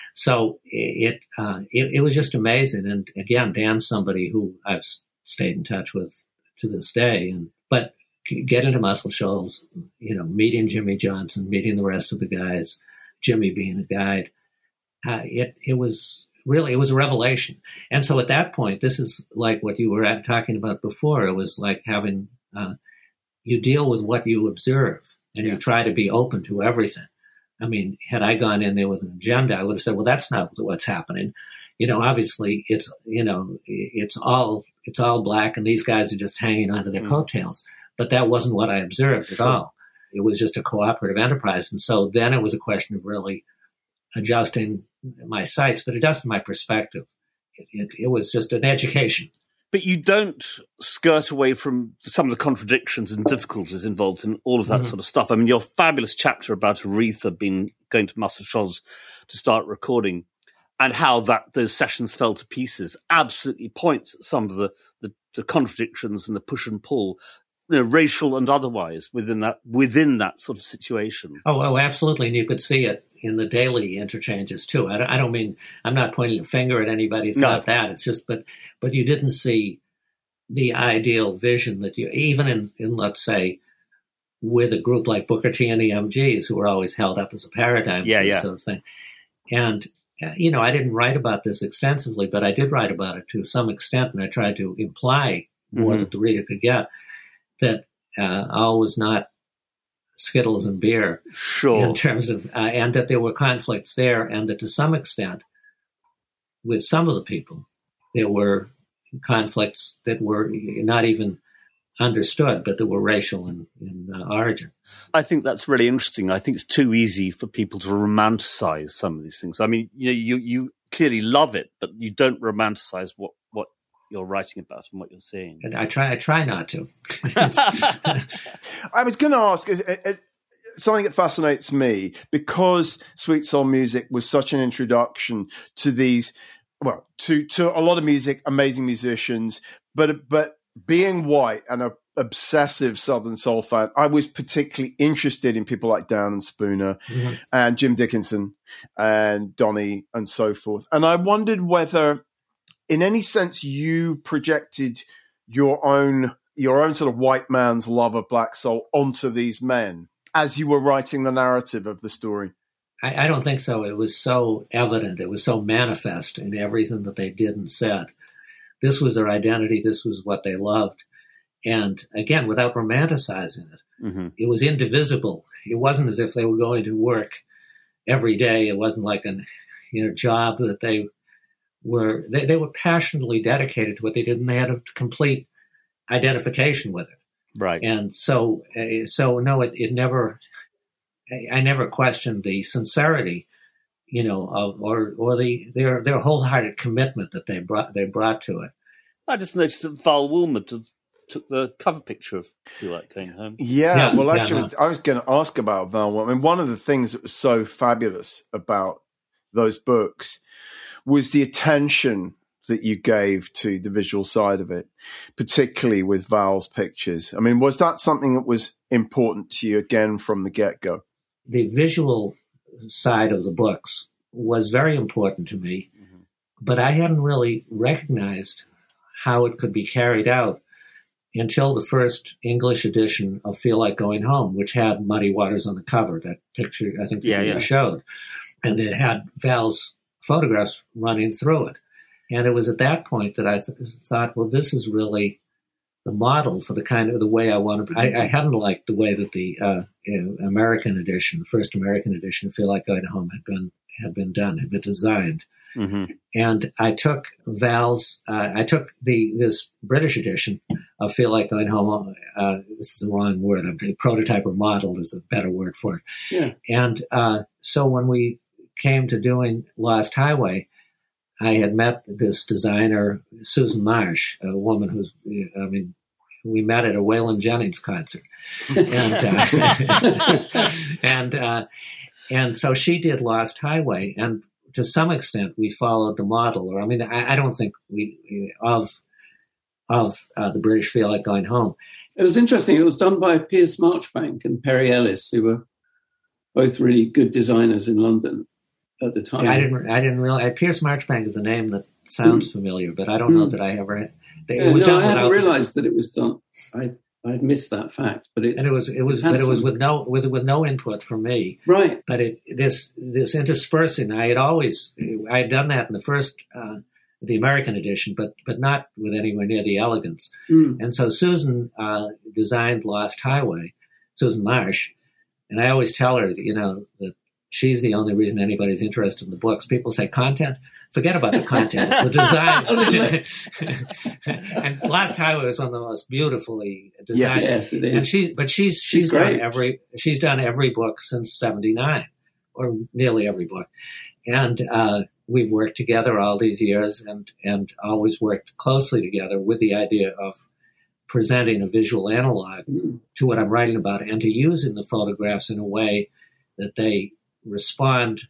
So it, uh, it it was just amazing. And again, Dan's somebody who I've stayed in touch with to this day. And but getting to Muscle Shoals, you know, meeting Jimmy Johnson, meeting the rest of the guys, Jimmy being a guide, uh, it it was really, it was a revelation. And so at that point, this is like what you were at, talking about before. It was like having, uh, you deal with what you observe, and you try to be open to everything. I mean, had I gone in there with an agenda, I would have said, well, that's not what's happening. You know, obviously it's, you know, it's all, it's all black and these guys are just hanging onto their mm. coattails. But that wasn't what I observed at sure. all. It was just a cooperative enterprise. And so then it was a question of really adjusting my sights, but adjusting my perspective. It, it, it was just an education. But you don't skirt away from some of the contradictions and difficulties involved in all of that mm-hmm. sort of stuff. I mean, your fabulous chapter about Aretha being going to Muscle Shoals to start recording, and how that those sessions fell to pieces, absolutely points at some of the, the, the contradictions and the push and pull, you know, racial and otherwise, within that within that sort of situation. Oh, oh, absolutely, and you could see it in the daily interchanges too. I don't, I don't mean, I'm not pointing a finger at anybody. It's no. not that. It's just, but but you didn't see the ideal vision that you, even in, in let's say, with a group like Booker T and the M Gs, who were always held up as a paradigm yeah, for this yeah. sort of thing. And, uh, you know, I didn't write about this extensively, but I did write about it to some extent, and I tried to imply more mm-hmm. that the reader could get, that uh, all was not Skittles and beer, sure. in terms of, uh, and that there were conflicts there, and that to some extent, with some of the people, there were conflicts that were not even understood, but that were racial in, in uh, origin. I think that's really interesting. I think it's too easy for people to romanticize some of these things. I mean, you know, you, you clearly love it, but you don't romanticize what, what you're writing about and what you're seeing. And I try, I try not to. I was going to ask, is it, it, something that fascinates me, because Sweet Soul Music was such an introduction to these, well, to, to a lot of music, amazing musicians, but, but being white and a obsessive Southern Soul fan, I was particularly interested in people like Dan and Spooner mm-hmm. and Jim Dickinson and Donnie and so forth. And I wondered whether, in any sense, you projected your own your own sort of white man's love of black soul onto these men as you were writing the narrative of the story. I, I don't think so. It was so evident. It was so manifest in everything that they did and said. This was their identity. This was what they loved. And again, without romanticizing it, mm-hmm. it was indivisible. It wasn't as if they were going to work every day. It wasn't like a you know, job that they were, they, they were passionately dedicated to what they did, and they had a complete identification with it. Right. And so, uh, so no, it, it never, I, I never questioned the sincerity, you know, of, or, or the, their, their wholehearted commitment that they brought, they brought to it. I just noticed that Val Wilmer took, took the cover picture of Feel Like Going Home. Yeah, yeah well, actually, yeah, no. I was going to ask about Val Wilmer. I mean, one of the things that was so fabulous about those books was the attention that you gave to the visual side of it, particularly with Val's pictures. I mean, was that something that was important to you again from the get-go? The visual side of the books was very important to me, mm-hmm. but I hadn't really recognized how it could be carried out until the first English edition of Feel Like Going Home, which had Muddy Waters on the cover, that picture I think yeah, you yeah. showed. And it had Val's photographs running through it. And it was at that point that I th- thought, well, this is really the model for the kind of the way I wanted. I, I hadn't liked the way that the uh, you know, American edition, the first American edition of Feel Like Going Home had been had been done, had been designed. Mm-hmm. And I took Val's, uh, I took the this British edition of Feel Like Going Home. Uh, this is the wrong word. A prototype or model is a better word for it. Yeah. And uh, so when we came to doing Lost Highway, I had met this designer, Susan Marsh, a woman who's, I mean, we met at a Waylon Jennings concert. And, uh, and, uh, and so she did Lost Highway. And to some extent, we followed the model. Or, I mean, I, I don't think we, of, of uh, the British Feel Like Going Home. It was interesting. It was done by Piers Marchbank and Perry Ellis, who were both really good designers in London at the time. Yeah, I didn't. I didn't realize. Piers Marchbank is a name that sounds mm. familiar, but I don't mm. know that I ever. It yeah, was no, done I hadn't realised that it was done. I I'd missed that fact, but it and it was it was, but it was with no was with no input from me. Right. But it this this interspersing. I had always I had done that in the first. Uh, the American edition, but but not with anywhere near the elegance. Mm. And so Susan uh, designed Lost Highway, Susan Marsh, and I always tell her, that, you know, that she's the only reason anybody's interested in the books. People say content, forget about the content, it's the design. And Lost Highway is one of the most beautifully designed. Yes, it is. And she, but she's she's, she's done great. every she's done every book since seventy-nine, or nearly every book, and. Uh, We've worked together all these years and, and always worked closely together with the idea of presenting a visual analog mm. to what I'm writing about and to using the photographs in a way that they respond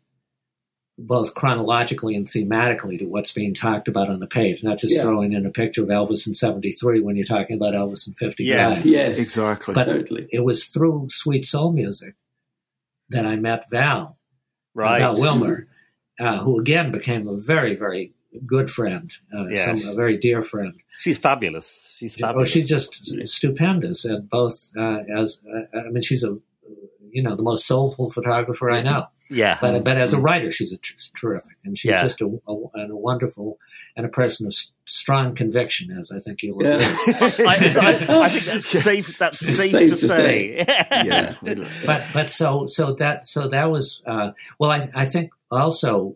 both chronologically and thematically to what's being talked about on the page, not just yeah. throwing in a picture of Elvis in seventy-three when you're talking about Elvis in fifty-five. Yes, yes. Exactly. But totally. It was through Sweet Soul Music that I met Val, right. Val Wilmer. Uh, who again became a very, very good friend, uh, yes. some, a very dear friend. She's fabulous. She's fabulous. Oh, she's just stupendous, and both uh, as uh, I mean, she's a you know the most soulful photographer I know. Yeah, but but as a writer, she's a tr- terrific, and she's yeah. just a, a, a wonderful and a person of strong conviction, as I think you'll yeah. agree. I, I, I think that's safe. That's safe, safe to, to say. say. yeah, but but so so that so that was uh, well, I I think. Also,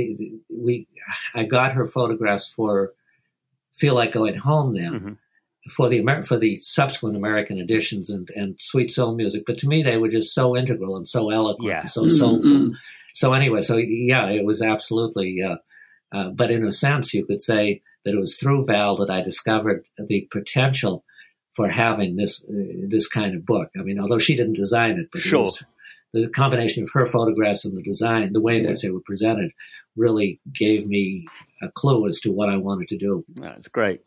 we I got her photographs for Feel Like Going Home then mm-hmm. for the Amer- for the subsequent American editions and, and Sweet Soul Music. But to me, they were just so integral and so eloquent yeah. and so soulful. Mm-hmm. So anyway, so yeah, it was absolutely. Uh, uh, but in a sense, you could say that it was through Val that I discovered the potential for having this uh, this kind of book. I mean, although she didn't design it, but sure. it was, the combination of her photographs and the design, the way in yeah. which they were presented, really gave me a clue as to what I wanted to do. That's great.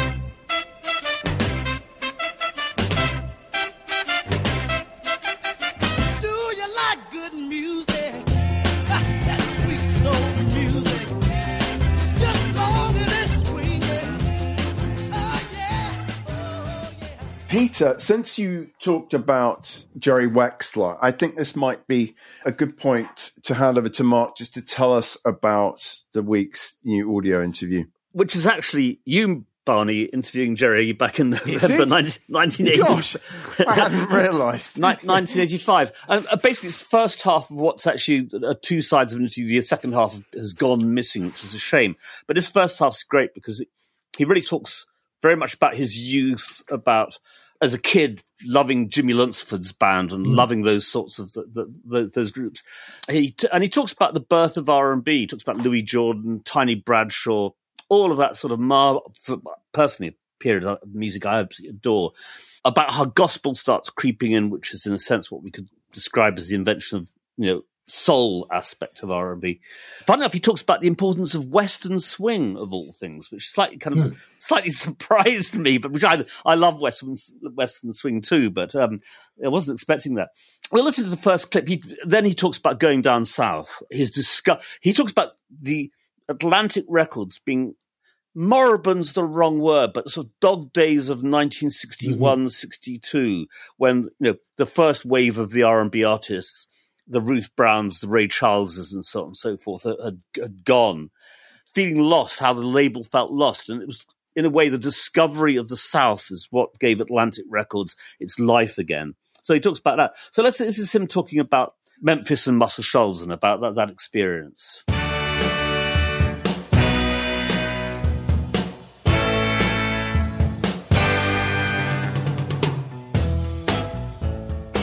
Peter, since you talked about Jerry Wexler, I think this might be a good point to hand over to Mark just to tell us about the week's new audio interview. Which is actually you, Barney, interviewing Jerry back in November nineteen eighty. Gosh, I hadn't realised. nineteen eighty-five. Um, basically, it's the first half of what's actually uh, two sides of an interview. The second half has gone missing, which is a shame. But this first half's great because it, he really talks very much about his youth, about as a kid loving Jimmy Lunceford's band and mm. loving those sorts of the, the, the, those groups. He t- and he talks about the birth of R and B. He talks about Louis Jordan, Tiny Bradshaw, all of that sort of mar- personally a period of music I absolutely adore. About how gospel starts creeping in, which is in a sense what we could describe as the invention of, you know, soul aspect of R and B. Funny enough, he talks about the importance of Western swing of all things, which slightly kind of mm. slightly surprised me, but which I I love Western Western swing too, but um, I wasn't expecting that. Well, listen to the first clip. He, then he talks about going down south. His discuss. He talks about the Atlantic Records being moribund's the wrong word, but the sort of dog days of nineteen sixty-one, mm-hmm. sixty-two, when you know the first wave of the R and B artists, the Ruth Browns, the Ray Charleses, and so on and so forth, had, had gone, feeling lost, how the label felt lost. And it was, in a way, the discovery of the South is what gave Atlantic Records its life again. So he talks about that. So let's this is him talking about Memphis and Muscle Shoals and about that, that experience.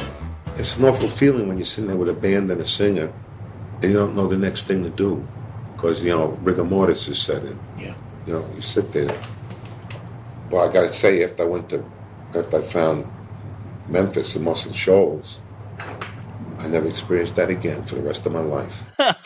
It's an awful feeling when you're sitting there with a band and a singer and you don't know the next thing to do. because, you know, rigor mortis is set in. Yeah. You know, you sit there. Well, I got to say, after I went to, after I found Memphis and Muscle Shoals, I never experienced that again for the rest of my life.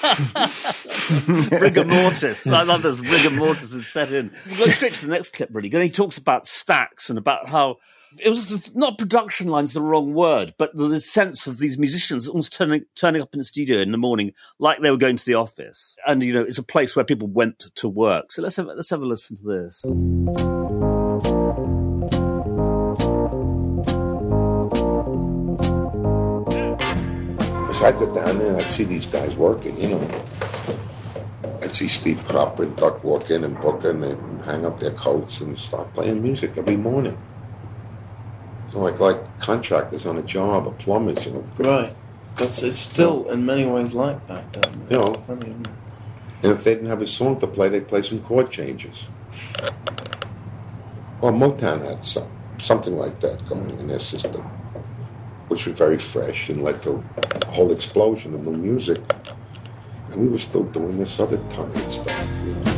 Rigor mortis. I love this. Rigor mortis is set in. We'll go straight to the next clip, really. He talks about Stax and about how it was not production line's the wrong word, but the sense of these musicians almost turning turning up in the studio in the morning like they were going to the office. And, you know, it's a place where people went to work. So let's have, let's have a listen to this. So I'd go down there and I'd see these guys working, you know. I'd see Steve Cropper and Duck walk in and book and they'd hang up their coats and start playing music every morning. So like like contractors on a job, or plumbers, you know. Right. That's, it's still in many ways like that, though. You know. Funny, isn't it? And if they didn't have a song to play, they'd play some chord changes. Well, Motown had some, something like that going in their system, which was very fresh and led to a whole explosion of new music. And we were still doing this other tired stuff, you know.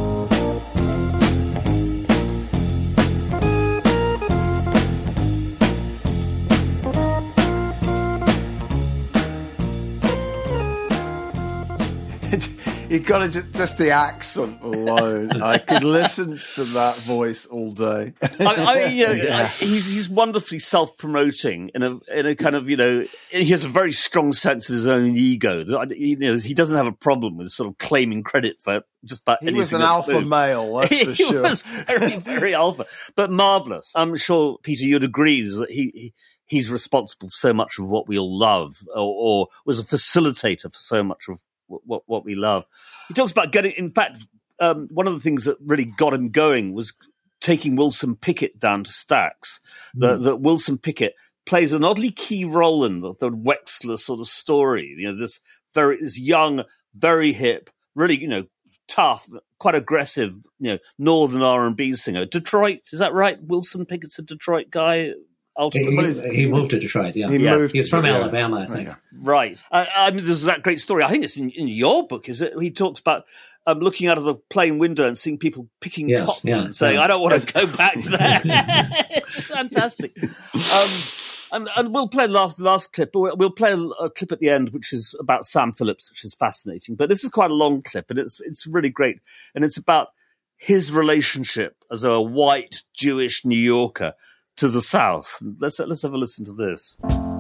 You gotta just, just the accent alone. I could listen to that voice all day. I, I, you know, yeah. he's he's wonderfully self-promoting in a in a kind of, you know, he has a very strong sense of his own ego. You know, he doesn't have a problem with sort of claiming credit for just about he anything. He was an alpha moved. male, that's he, for sure. He was very, very alpha, but marvellous. I'm sure, Peter, you'd agree that he, he he's responsible for so much of what we all love, or, or was a facilitator for so much of What, what we love. He talks about getting, in fact, um, one of the things that really got him going was taking Wilson Pickett down to Stax. That mm. Wilson Pickett plays an oddly key role in the, the Wexler sort of story. You know, this very this young, very hip, really, you know, tough, quite aggressive, you know, northern R and B singer. Detroit, is that right? Wilson Pickett's a Detroit guy. Ultimately, he, he moved to Detroit. Yeah, he yeah. moved. He's from yeah. Alabama, I think. Right. I, I mean, there's that great story. I think it's in, in your book. Is it? He talks about um, looking out of the plane window and seeing people picking yes, cotton, yeah, and saying, yeah. "I don't want to go back there." It's fantastic. Um, and, and we'll play the last last clip. We'll, we'll play a, a clip at the end, which is about Sam Phillips, which is fascinating. But this is quite a long clip, and it's it's really great, and it's about his relationship as a white Jewish New Yorker to the South. Let's let's have a listen to this.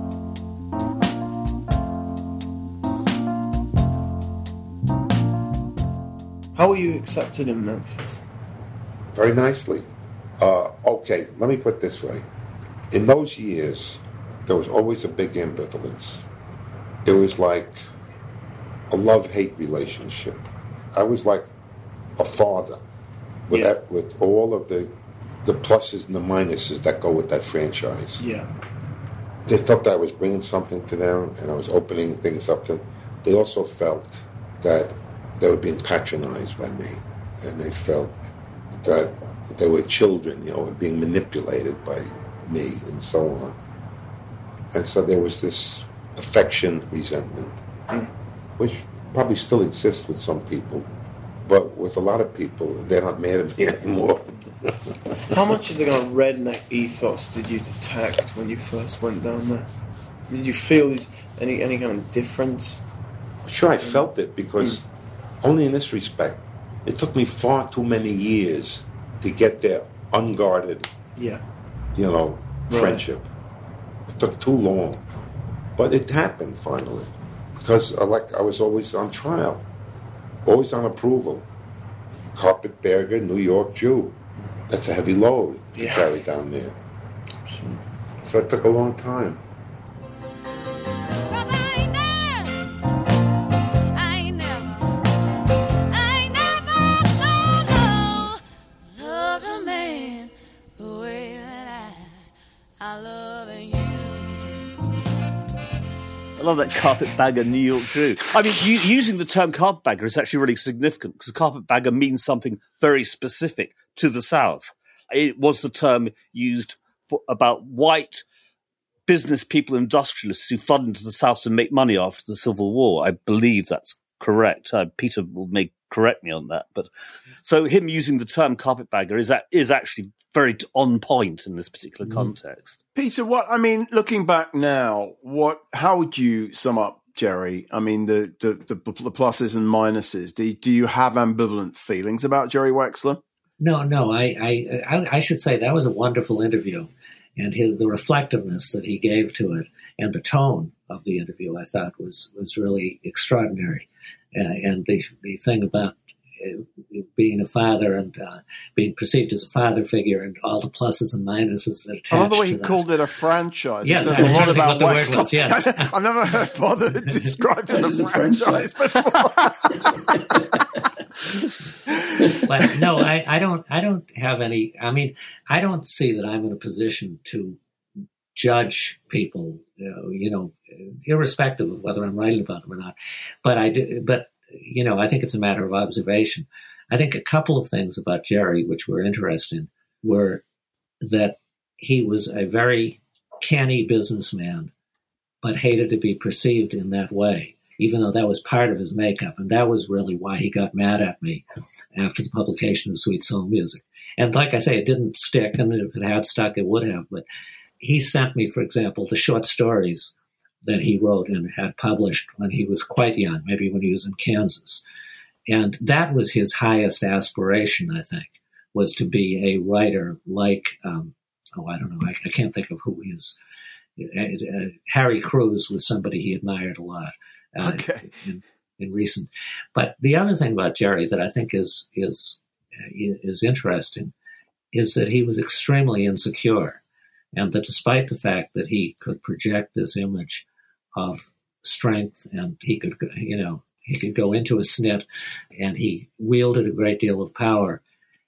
How were you accepted in Memphis? Very nicely. Uh, okay, let me put it this way. In those years, there was always a big ambivalence. It was like a love-hate relationship. I was like a father with, yeah. that, with all of the the pluses and the minuses that go with that franchise. Yeah. They felt that I was bringing something to them and I was opening things up to them. They also felt that they were being patronized by me, and they felt that they were children, you know, and being manipulated by me and so on. And so there was this affection, resentment, mm. which probably still exists with some people, but with a lot of people, they're not mad at me anymore. How much of the kind of redneck ethos did you detect when you first went down there? Did you feel these, any any kind of difference? Sure, I felt it, because mm. only in this respect, it took me far too many years to get their unguarded, yeah, you know, right. friendship. It took too long, but it happened finally, because uh, like I was always on trial, always on approval. Carpetbagger, New York Jew. That's a heavy load to yeah. carry down there. So it took a long time. I love that carpetbagger New York Jew. I mean, u- using the term carpetbagger is actually really significant, because carpetbagger means something very specific to the South. It was the term used for, about white business people, industrialists who flooded into the South to make money after the Civil War. I believe that's correct. Uh, Peter will make correct me on that. But so him using the term carpetbagger is that is actually very on point in this particular mm. context. Peter, what I mean, looking back now, what how would you sum up Jerry? I mean, the the, the, the pluses and minuses. Do do you have ambivalent feelings about Jerry Wexler? No, no. I I I should say that was a wonderful interview, and his the reflectiveness that he gave to it, and the tone of the interview, I thought was was really extraordinary. Uh, and the the thing about uh, being a father and uh, being perceived as a father figure and all the pluses and minuses that attached. I love the way he that. called it a franchise. Yes, I was what trying about to think what the word was. Yes, I've never heard father described as a franchise before. But no, I, I don't. I don't have any. I mean, I don't see that I'm in a position to judge people, you know, you know, irrespective of whether I'm writing about them or not. But I do. But you know, I think it's a matter of observation. I think a couple of things about Jerry, which were interesting, were that he was a very canny businessman, but hated to be perceived in that way, even though that was part of his makeup. And that was really why he got mad at me after the publication of Sweet Soul Music. And like I say, it didn't stick, and if it had stuck, it would have. But he sent me, for example, the short stories that he wrote and had published when he was quite young, maybe when he was in Kansas. And that was his highest aspiration, I think, was to be a writer like, um, oh, I don't know, I, I can't think of who he is. Uh, uh, Harry Cruz was somebody he admired a lot. Uh, okay. In, in recent, but the other thing about Jerry that I think is is is interesting is that he was extremely insecure, and that despite the fact that he could project this image of strength and he could, you know, he could go into a snit and he wielded a great deal of power,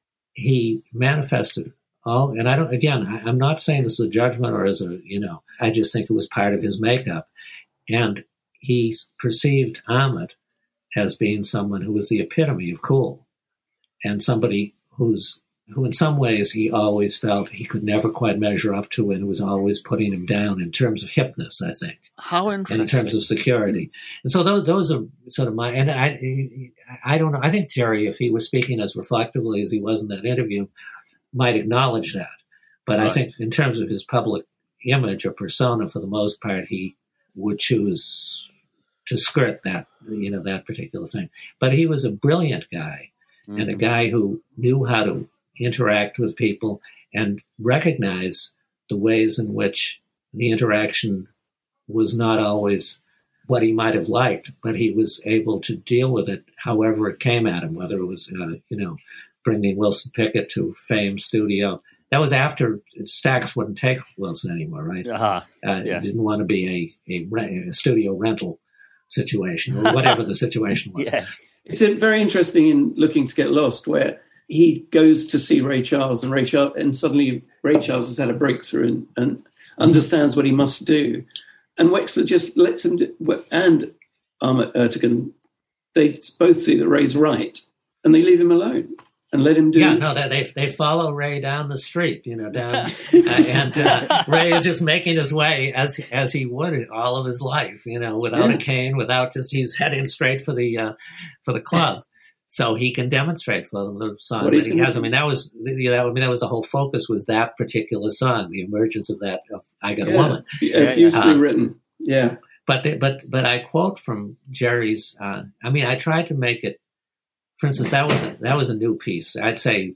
he manifested all. And I don't. Again, I, I'm not saying this as a judgment or as a, you know, I just think it was part of his makeup, and he perceived Ahmet as being someone who was the epitome of cool, and somebody who's who in some ways he always felt he could never quite measure up to, and was always putting him down in terms of hipness, I think. How interesting. And in terms of security. And so those those are sort of my, and I I don't know, I think Jerry, if he was speaking as reflectively as he was in that interview, might acknowledge that. But right. I think in terms of his public image or persona, for the most part, he would choose to skirt that, you know, that particular thing. But he was a brilliant guy, mm-hmm. and a guy who knew how to interact with people and recognize the ways in which the interaction was not always what he might have liked, but he was able to deal with it however it came at him, whether it was, uh, you know, bringing Wilson Pickett to Fame Studio. That was after Stax wouldn't take Wilson anymore, right? Uh-huh. Uh, yeah. He didn't want to be a, a, a studio rental situation or whatever the situation was. Yeah. It's very interesting in Looking to Get Lost, where he goes to see Ray Charles, and Ray Charles, and suddenly Ray Charles has had a breakthrough and, and understands what he must do. And Wexler just lets him do, and Ahmet Ertegun, they both see that Ray's right, and they leave him alone and let him do. Yeah, no, they they follow Ray down the street, you know, down, uh, and uh, Ray is just making his way as as he would all of his life, you know, without yeah. a cane, without just he's heading straight for the uh, for the club, so he can demonstrate for them the song that he has. I mean, that was you know, I mean, that was the whole focus, was that particular song, the emergence of that. Of I Got a yeah. Woman, yeah, beautifully uh, written, yeah. But they, but but I quote from Jerry's. Uh, I mean, I tried to make it. For instance, that was a, that was a new piece. I'd say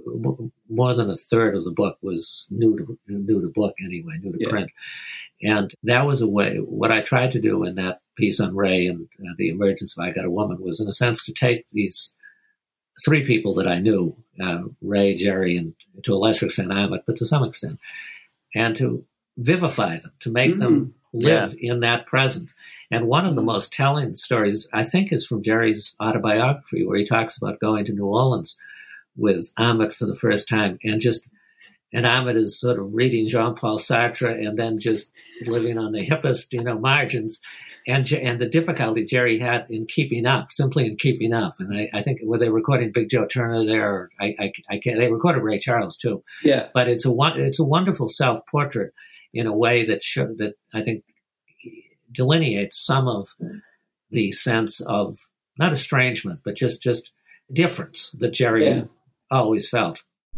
more than a third of the book was new to new to book anyway, new to yeah. print. And that was a way. What I tried to do in that piece on Ray and uh, the emergence of I Got a Woman was, in a sense, to take these three people that I knew, uh, Ray, Jerry, and to a lesser extent Ahmet, but to some extent, and to vivify them, to make mm-hmm. them live yeah. in that present. And one of the most telling stories, I think, is from Jerry's autobiography, where he talks about going to New Orleans with Ahmet for the first time, and just, and Ahmet is sort of reading Jean-Paul Sartre and then just living on the hippest, you know, margins, and and the difficulty Jerry had in keeping up, simply in keeping up. And I, I think, were they recording Big Joe Turner there? Or I, I, I can't, they recorded Ray Charles too. Yeah. But it's a it's a wonderful self-portrait in a way that show, that I think delineates some of the sense of not estrangement, but just just difference that Jerry Yeah. always felt.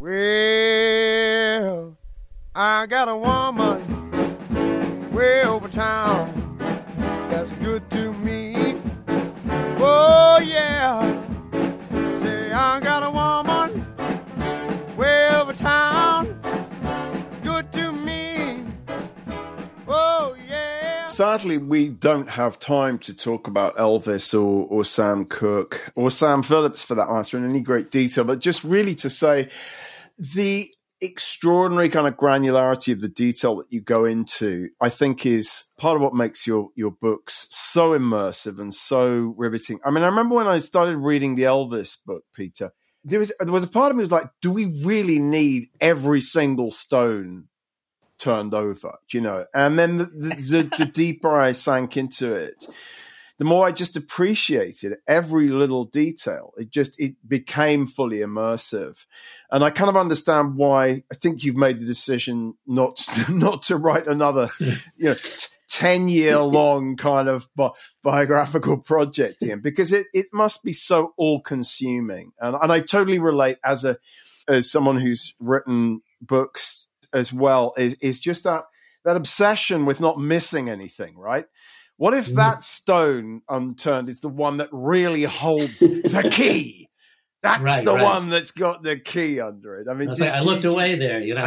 Well, I got a woman way over town that's good to me. Oh, yeah. Say, I got a woman way over town, good to me. Oh, yeah. Sadly, we don't have time to talk about Elvis or, or Sam Cooke or Sam Phillips for that matter in any great detail, but just really to say the extraordinary kind of granularity of the detail that you go into, I think, is part of what makes your, your books so immersive and so riveting. I mean, I remember when I started reading the Elvis book, Peter, there was, there was a part of me that was like, do we really need every single stone turned over, you know? And then the, the, the deeper I sank into it, the more I just appreciated every little detail. It just, it became fully immersive. And I kind of understand why I think you've made the decision not to, not to write another, you know, t- ten year long kind of bi- biographical project in, because it, it must be so all consuming. And, and I totally relate as a, as someone who's written books as well, is, is just that, that obsession with not missing anything, right? What if that stone unturned is the one that really holds the key? That's Right, the right. one that's got the key under it. I mean, I, was do- like, I do looked you- away there, you know.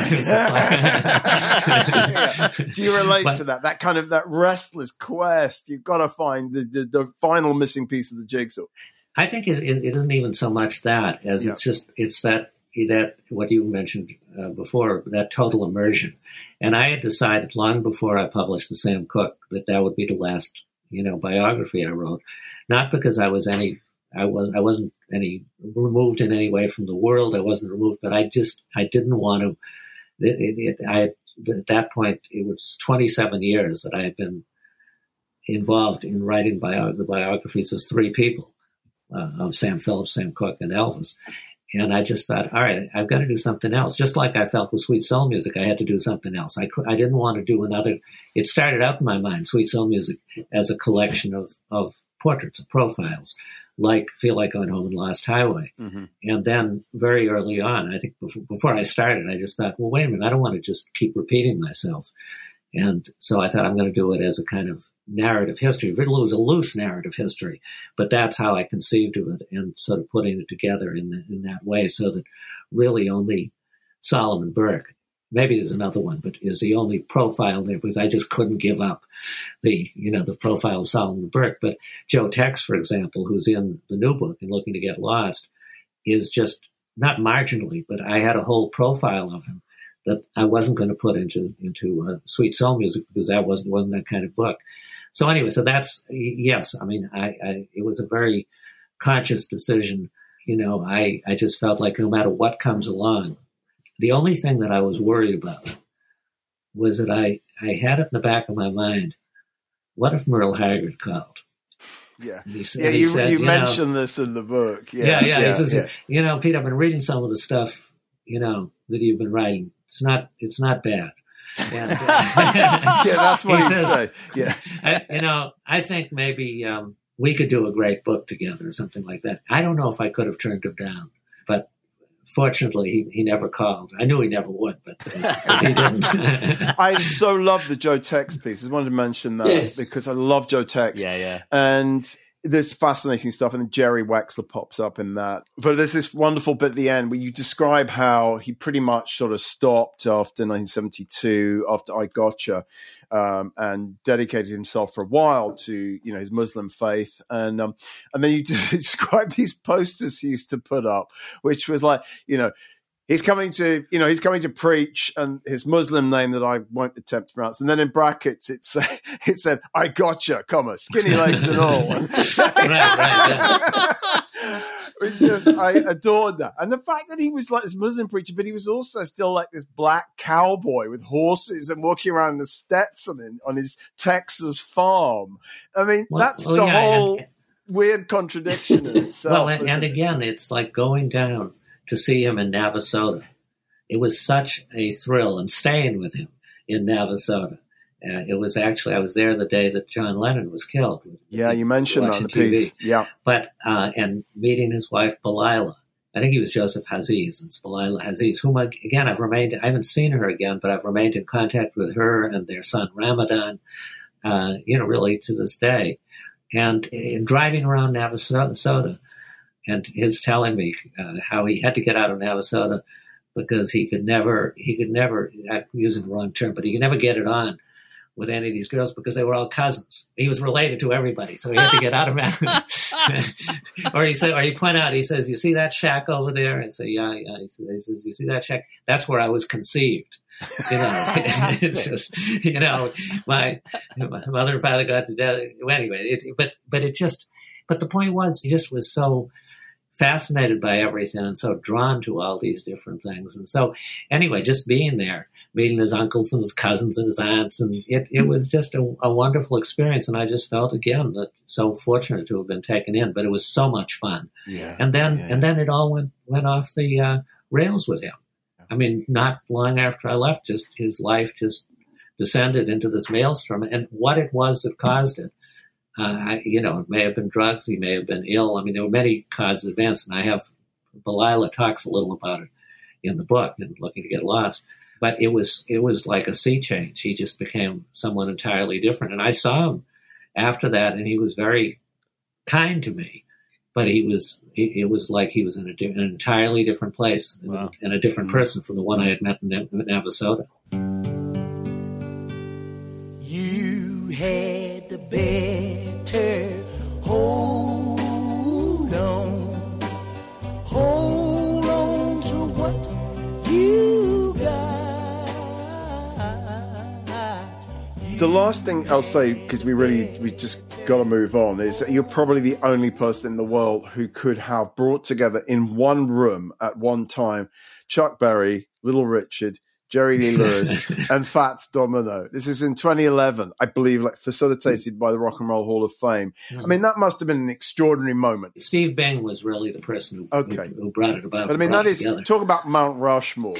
Yeah. Do you relate But- to that? That kind of that restless quest. You've got to find the, the, the final missing piece of the jigsaw. I think it, it, it isn't even so much that as Yeah. it's just it's that that what you mentioned uh, before, that total immersion. And I had decided long before I published the Sam Cooke that that would be the last, you know, biography I wrote, not because I was any I was I wasn't any removed in any way from the world. I wasn't removed, but I just I didn't want to. It, it, it, I at that point it was twenty-seven years that I had been involved in writing bio, the biographies of three people. Uh, of Sam Phillips, Sam Cooke, and Elvis. And I just thought, all right, I've got to do something else. Just like I felt with Sweet Soul Music, I had to do something else. I, could, I didn't want to do another. It started out in my mind, Sweet Soul Music, as a collection of, of portraits, of profiles, like Feel Like Going Home and Lost Highway. Mm-hmm. And then very early on, I think before, before I started, I just thought, well, wait a minute, I don't want to just keep repeating myself. And so I thought I'm going to do it as a kind of narrative history. It was a loose narrative history, but that's how I conceived of it, and sort of putting it together in the, in that way, so that really only Solomon Burke, maybe there's another one, but is the only profile there, because I just couldn't give up the, you know, the profile of Solomon Burke. But Joe Tex, for example, who's in the new book and Looking to Get Lost, is just not marginally, but I had a whole profile of him that I wasn't going to put into into uh, Sweet Soul Music, because that wasn't wasn't that kind of book. So anyway, so that's, yes, I mean, I, I it was a very conscious decision. You know, I, I just felt like no matter what comes along, the only thing that I was worried about was that I, I had it in the back of my mind, what if Merle Haggard called? Yeah, He said, yeah. he You, said, you know, mentioned this in the book. Yeah, yeah, yeah. yeah, he says, yeah. You know, Pete, I've been reading some of the stuff, you know, that you've been writing. It's not, it's not bad. And, uh, Yeah, that's what he he'd says, say. Yeah. I, you know, I think maybe um, we could do a great book together or something like that. I don't know if I could have turned him down, but fortunately, he, he never called. I knew he never would, but uh, he didn't. I so love the Joe Tex piece. I just wanted to mention that Yes. because I love Joe Tex. Yeah, yeah. And there's fascinating stuff, and then Jerry Wexler pops up in that. But there's this wonderful bit at the end where you describe how he pretty much sort of stopped after nineteen seventy-two, after I Gotcha, um, and dedicated himself for a while to, you know, his Muslim faith. And um, and then you describe these posters he used to put up, which was like, you know, he's coming to, you know, he's coming to preach, and his Muslim name that I won't attempt to pronounce. And then in brackets, it said, it said, I gotcha, comma, skinny legs and all. right, right, yeah. Which just, I adored that. And the fact that he was like this Muslim preacher, but he was also still like this black cowboy with horses and walking around in a Stetson in, on his Texas farm. I mean, Well, that's well, the yeah, whole and- weird contradiction in itself. Well, and, isn't and it? again, it's like going down to see him in Navasota. It was such a thrill, and staying with him in Navasota. Uh, it was actually, I was there the day that John Lennon was killed. Yeah, you mentioned that on the T V. piece. Yeah. But, uh, and meeting his wife, Belila. I think he was Joseph Haziz. It's Belila Haziz, whom, I, again, I've remained, I haven't seen her again, but I've remained in contact with her and their son, Ramadan, uh, you know, really to this day. And in driving around Navasota, and his telling me uh, how he had to get out of Navasota because he could never, he could never, I'm using the wrong term, but he could never get it on with any of these girls because they were all cousins. He was related to everybody, so he had to get out of Navasota. Or he said, or he point out, he says, "You see that shack over there?" I say, "Yeah, yeah." He says, he says, "You see that shack? That's where I was conceived." You know, it's just, you know, my, my mother and father got to death. Anyway, it, but but it just, but the point was, he just was so fascinated by everything and so drawn to all these different things. And so, anyway, just being there, meeting his uncles and his cousins and his aunts, and it, it was just a, a wonderful experience. And I just felt, again, that so fortunate to have been taken in, but it was so much fun. Yeah. And then, yeah. and then it all went, went off the uh, rails with him. I mean, not long after I left, just his life just descended into this maelstrom, and what it was that caused it. Uh, I, you know, it may have been drugs. He may have been ill. I mean, there were many causes of events, and I have, Belila talks a little about it in the book, and Looking to Get Lost. But it was, it was like a sea change. He just became someone entirely different. And I saw him after that, and he was very kind to me. But he was, it, it was like he was in, a, in an entirely different place, wow. and a different person from the one I had met in Navasota. You had the better hold on, hold on to what you got. The last thing I'll say, because we really, we just got to move on, is that you're probably the only person in the world who could have brought together in one room at one time Chuck Berry, Little Richard, Jerry Lee Lewis, and Fats Domino. This is in twenty eleven, I believe, like facilitated by the Rock and Roll Hall of Fame. I mean, that must have been an extraordinary moment. Steve Bing was really the person who, okay. who, who brought it about. But I mean, that is, together. Talk about Mount Rushmore.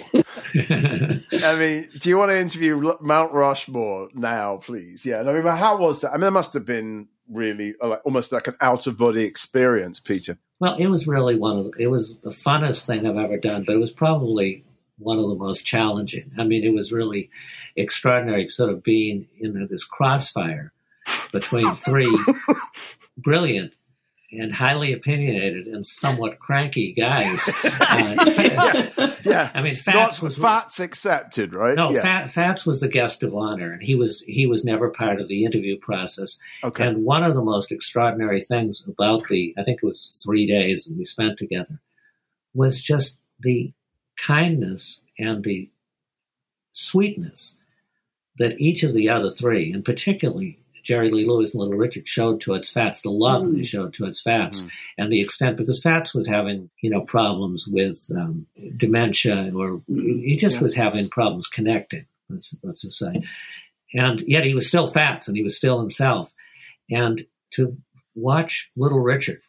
I mean, do you want to interview Mount Rushmore now, please? Yeah. And I mean, how was that? I mean, that must have been really like, almost like an out-of-body experience, Peter. Well, it was really one of the, it was the funnest thing I've ever done, but it was probably one of the most challenging. I mean, it was really extraordinary sort of being in this crossfire between three brilliant and highly opinionated and somewhat cranky guys. Uh, yeah, yeah. I mean, Fats Not was Fats accepted, right? No, yeah. Fat, Fats was the guest of honor, and he was he was never part of the interview process. Okay. And one of the most extraordinary things about the, I think it was three days that we spent together, was just the kindness and the sweetness that each of the other three, and particularly Jerry Lee Lewis and Little Richard, showed towards Fats, the love mm. they showed towards Fats, mm. and the extent, because Fats was having, you know, problems with um, dementia, or he just yeah. was having problems connecting, let's, let's just say. And yet he was still Fats, and he was still himself. And to watch Little Richard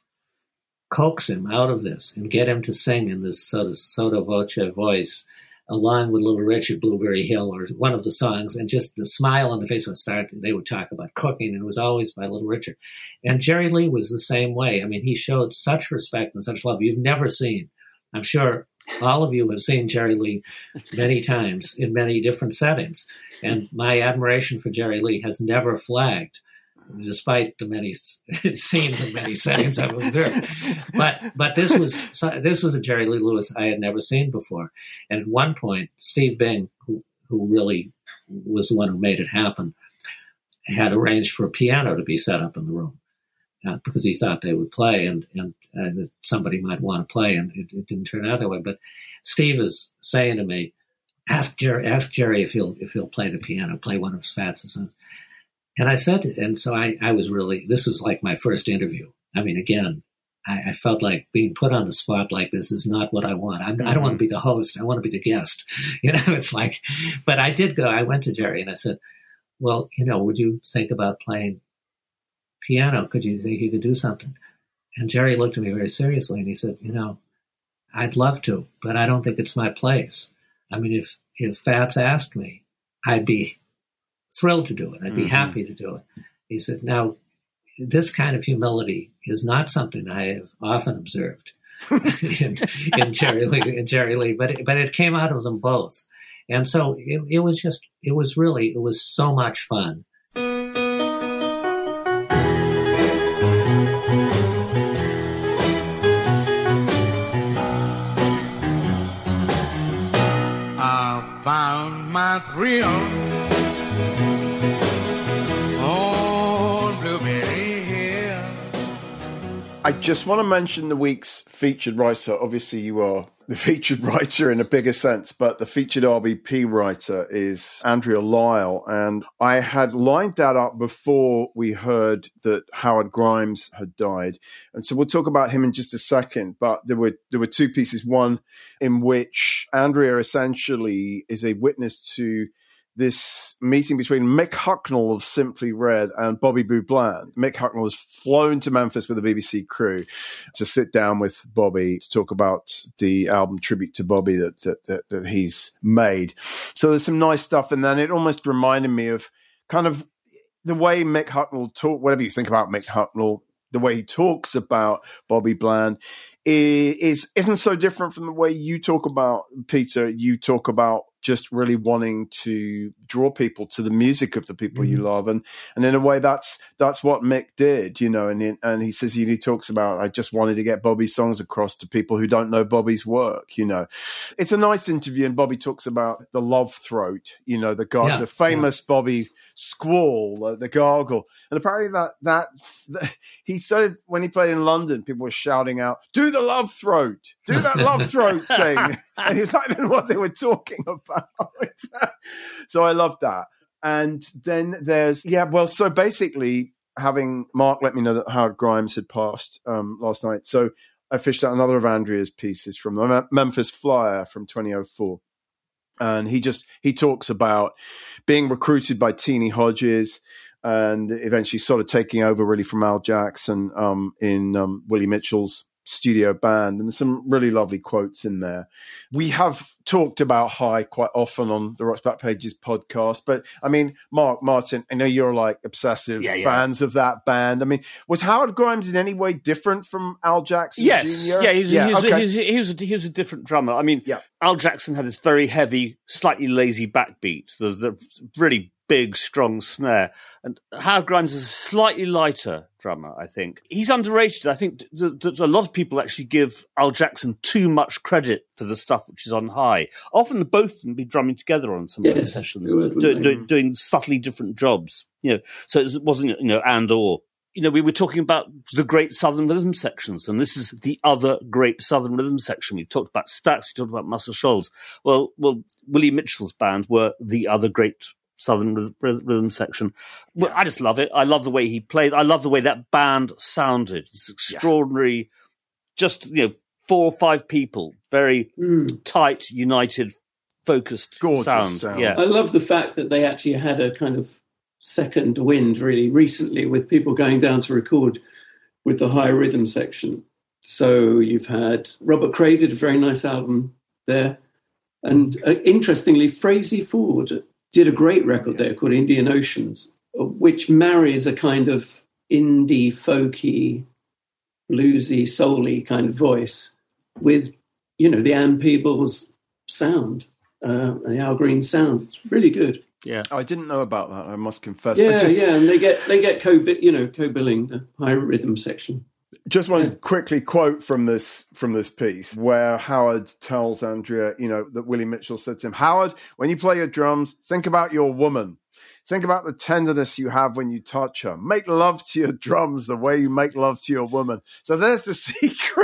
coax him out of this and get him to sing in this sort of sotto voce voice, along with Little Richard, Blueberry Hill, or one of the songs, and just the smile on the face would start. They would talk about cooking, and it was always by Little Richard. And Jerry Lee was the same way. I mean, he showed such respect and such love you've never seen. I'm sure all of you have seen Jerry Lee many times in many different settings. And my admiration for Jerry Lee has never flagged, despite the many scenes and many settings I've observed. But but this was this was a Jerry Lee Lewis I had never seen before. And at one point, Steve Bing, who who really was the one who made it happen, had arranged for a piano to be set up in the room uh, because he thought they would play and and uh, that somebody might want to play, and it, it didn't turn out that way. But Steve is saying to me, "Ask Jerry, ask Jerry if he'll if he'll play the piano, play one of his Fats' songs." And I said, and so I, I was really, this was like my first interview. I mean, again, I, I felt like being put on the spot like this is not what I want. I, I don't want to be the host. I want to be the guest. You know, it's like, but I did go, I went to Jerry and I said, well, you know, would you think about playing piano? Could you think you could do something? And Jerry looked at me very seriously and he said, you know, I'd love to, but I don't think it's my place. I mean, if, if Fats asked me, I'd be thrilled to do it. I'd be Mm-hmm. happy to do it. He said, now, this kind of humility is not something I have often observed in, in Jerry Lee, in Jerry Lee, but it, but it came out of them both. And so it, it was just, it was really, it was so much fun. I found my thrill on Blueberry Hill. I just want to mention the week's featured writer. Obviously, you are the featured writer in a bigger sense, but the featured R B P writer is Andrea Lyle. And I had lined that up before we heard that Howard Grimes had died. And so we'll talk about him in just a second. But there were there were two pieces. One in which Andrea essentially is a witness to this meeting between Mick Hucknall of Simply Red and Bobby Boo Bland. Mick Hucknall was flown to Memphis with the B B C crew to sit down with Bobby to talk about the album tribute to Bobby that that, that, that he's made. So there's some nice stuff, and then it almost reminded me of kind of the way Mick Hucknall talk. Whatever you think about Mick Hucknall, the way he talks about Bobby Bland is isn't so different from the way you talk about Peter. You talk about just really wanting to draw people to the music of the people mm-hmm. you love, and and in a way that's that's what Mick did, you know. And he, and he says he, he talks about, I just wanted to get Bobby's songs across to people who don't know Bobby's work, you know. It's a nice interview, and Bobby talks about the love throat, you know, the gar- yeah, the famous yeah. Bobby squall, uh, the gargle, and apparently that that, that he started when he played in London. People were shouting out, "Do the love throat, do that love throat thing," and he was like, I don't know what they were talking about. So I love that. And then there's, yeah, well, so basically having Mark let me know that Howard Grimes had passed um, last night. So I fished out another of Andrea's pieces from the Memphis Flyer from twenty oh four. And he just, he talks about being recruited by Teenie Hodges and eventually sort of taking over really from Al Jackson um, in um, Willie Mitchell's studio band, and there's some really lovely quotes in there. We have talked about High quite often on the Rocks Back Pages podcast, but I mean, Mark, Martin, I know you're like obsessive yeah, yeah. fans of that band. I mean, was Howard Grimes in any way different from Al Jackson yes. Junior? Yeah, he's, yeah, he, was, okay. he, was, he, was a, he was a different drummer. I mean, yeah. Al Jackson had this very heavy, slightly lazy backbeat. There's a really big, strong snare. And Howard Grimes is a slightly lighter drummer, I think. He's underrated. I think that, that a lot of people actually give Al Jackson too much credit for the stuff which is on High. Often both of them be drumming together on some yes, of the sessions, would, do, do, doing subtly different jobs. You know, so it wasn't, you know, and or. You know, we were talking about the great Southern rhythm sections, and this is the other great Southern rhythm section. We talked about Stax, we talked about Muscle Shoals. Well, well, Willie Mitchell's band were the other great Southern rhythm section. Well, I just love it. I love the way he played. I love the way that band sounded. It's extraordinary. Yeah. Just, you know, four or five people, very mm. tight, united, focused Gorgeous sound. sound. Yeah. I love the fact that they actually had a kind of second wind really recently with people going down to record with the High rhythm section. So you've had Robert Cray did a very nice album there. And uh, interestingly, Frazee Ford did a great record there called Indian Oceans, which marries a kind of indie, folky, bluesy, soul-y kind of voice with, you know, the Ann Peebles sound, uh, the Al Green sound. It's really good. Yeah, I didn't know about that. I must confess. Yeah, just, yeah, and they get they get co you know co-billing the High rhythm section. Just want to yeah. quickly quote from this from this piece where Howard tells Andrea, you know, that Willie Mitchell said to him, "Howard, when you play your drums, think about your woman. Think about the tenderness you have when you touch her. Make love to your drums the way you make love to your woman." So there's the secret.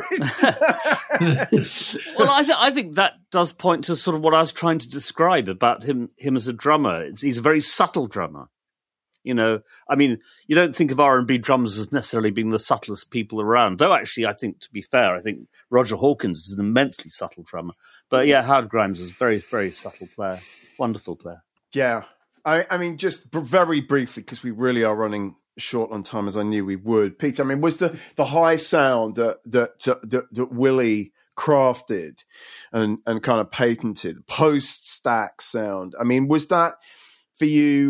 Well, I, th- I think that does point to sort of what I was trying to describe about him him as a drummer. It's, he's a very subtle drummer. You know, I mean, you don't think of R and B drummers as necessarily being the subtlest people around. Though, actually, I think, to be fair, I think Roger Hawkins is an immensely subtle drummer. But yeah, Howard Grimes is a very, very subtle player. Wonderful player. Yeah. I, I mean, just b- very briefly, because we really are running short on time, as I knew we would. Pete, I mean, was the, the high sound that that, uh, that that Willie crafted and and kind of patented, post-Stax sound? I mean, was that for you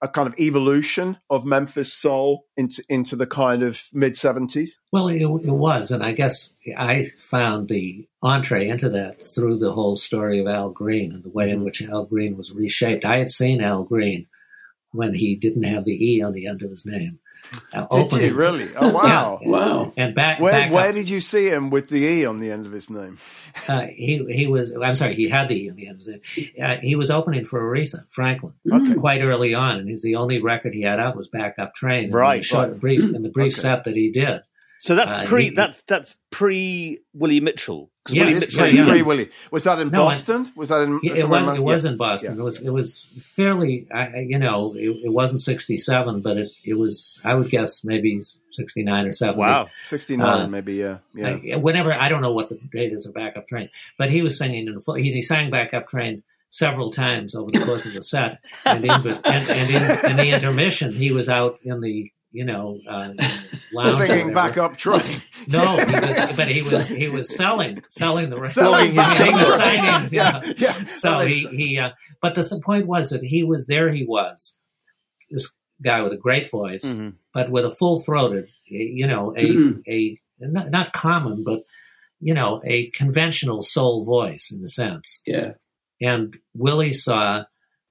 a kind of evolution of Memphis soul into into the kind of mid seventies? Well, it, it was, and I guess I found the entree into that through the whole story of Al Green and the way in which Al Green was reshaped. I had seen Al Green when he didn't have the E on the end of his name. Uh, did you really? Oh, wow. Yeah. Wow. And back Where, back where up, did you see him with the E on the end of his name? uh, he he was, I'm sorry, he had the E on the end of his name. Uh, he was opening for Aretha Franklin Okay. quite early on, and he's the only record he had out was Back Up Train. And Right, he showed right. a brief, in the brief Okay. set that he did. So that's Uh, pre he- that's that's pre Willie Mitchell. 'Cause Yes, Willie yeah, Mitchell, yeah. Free Willy. Was that in No, I- Boston? was that in? Yeah, it somewhere was. in- It was yeah. in Boston. Yeah. It was. It was fairly. I, you know, it, it wasn't sixty-seven, but it, it was. I would guess maybe sixty-nine or seventy. Wow. sixty-nine, Uh, maybe. Yeah, yeah. I, whenever I don't know what the date is of Backup Train, but he was singing in the full. He, he sang Backup Train several times over the course of the set, and, in, and, and in, in the intermission, he was out in the. You know, uh, lounge or Singing whatever. Back Up Train. No, he was, but he was he was selling selling the record. Selling his he was single. signing. Yeah, you know. yeah. So That he makes sense. he. Uh, but the, the point was that he was there. He was this guy with a great voice, Mhm. but with a full throated. You know, a Mhm. a not, not common, but you know, a conventional soul voice in a sense. Yeah. And Willie saw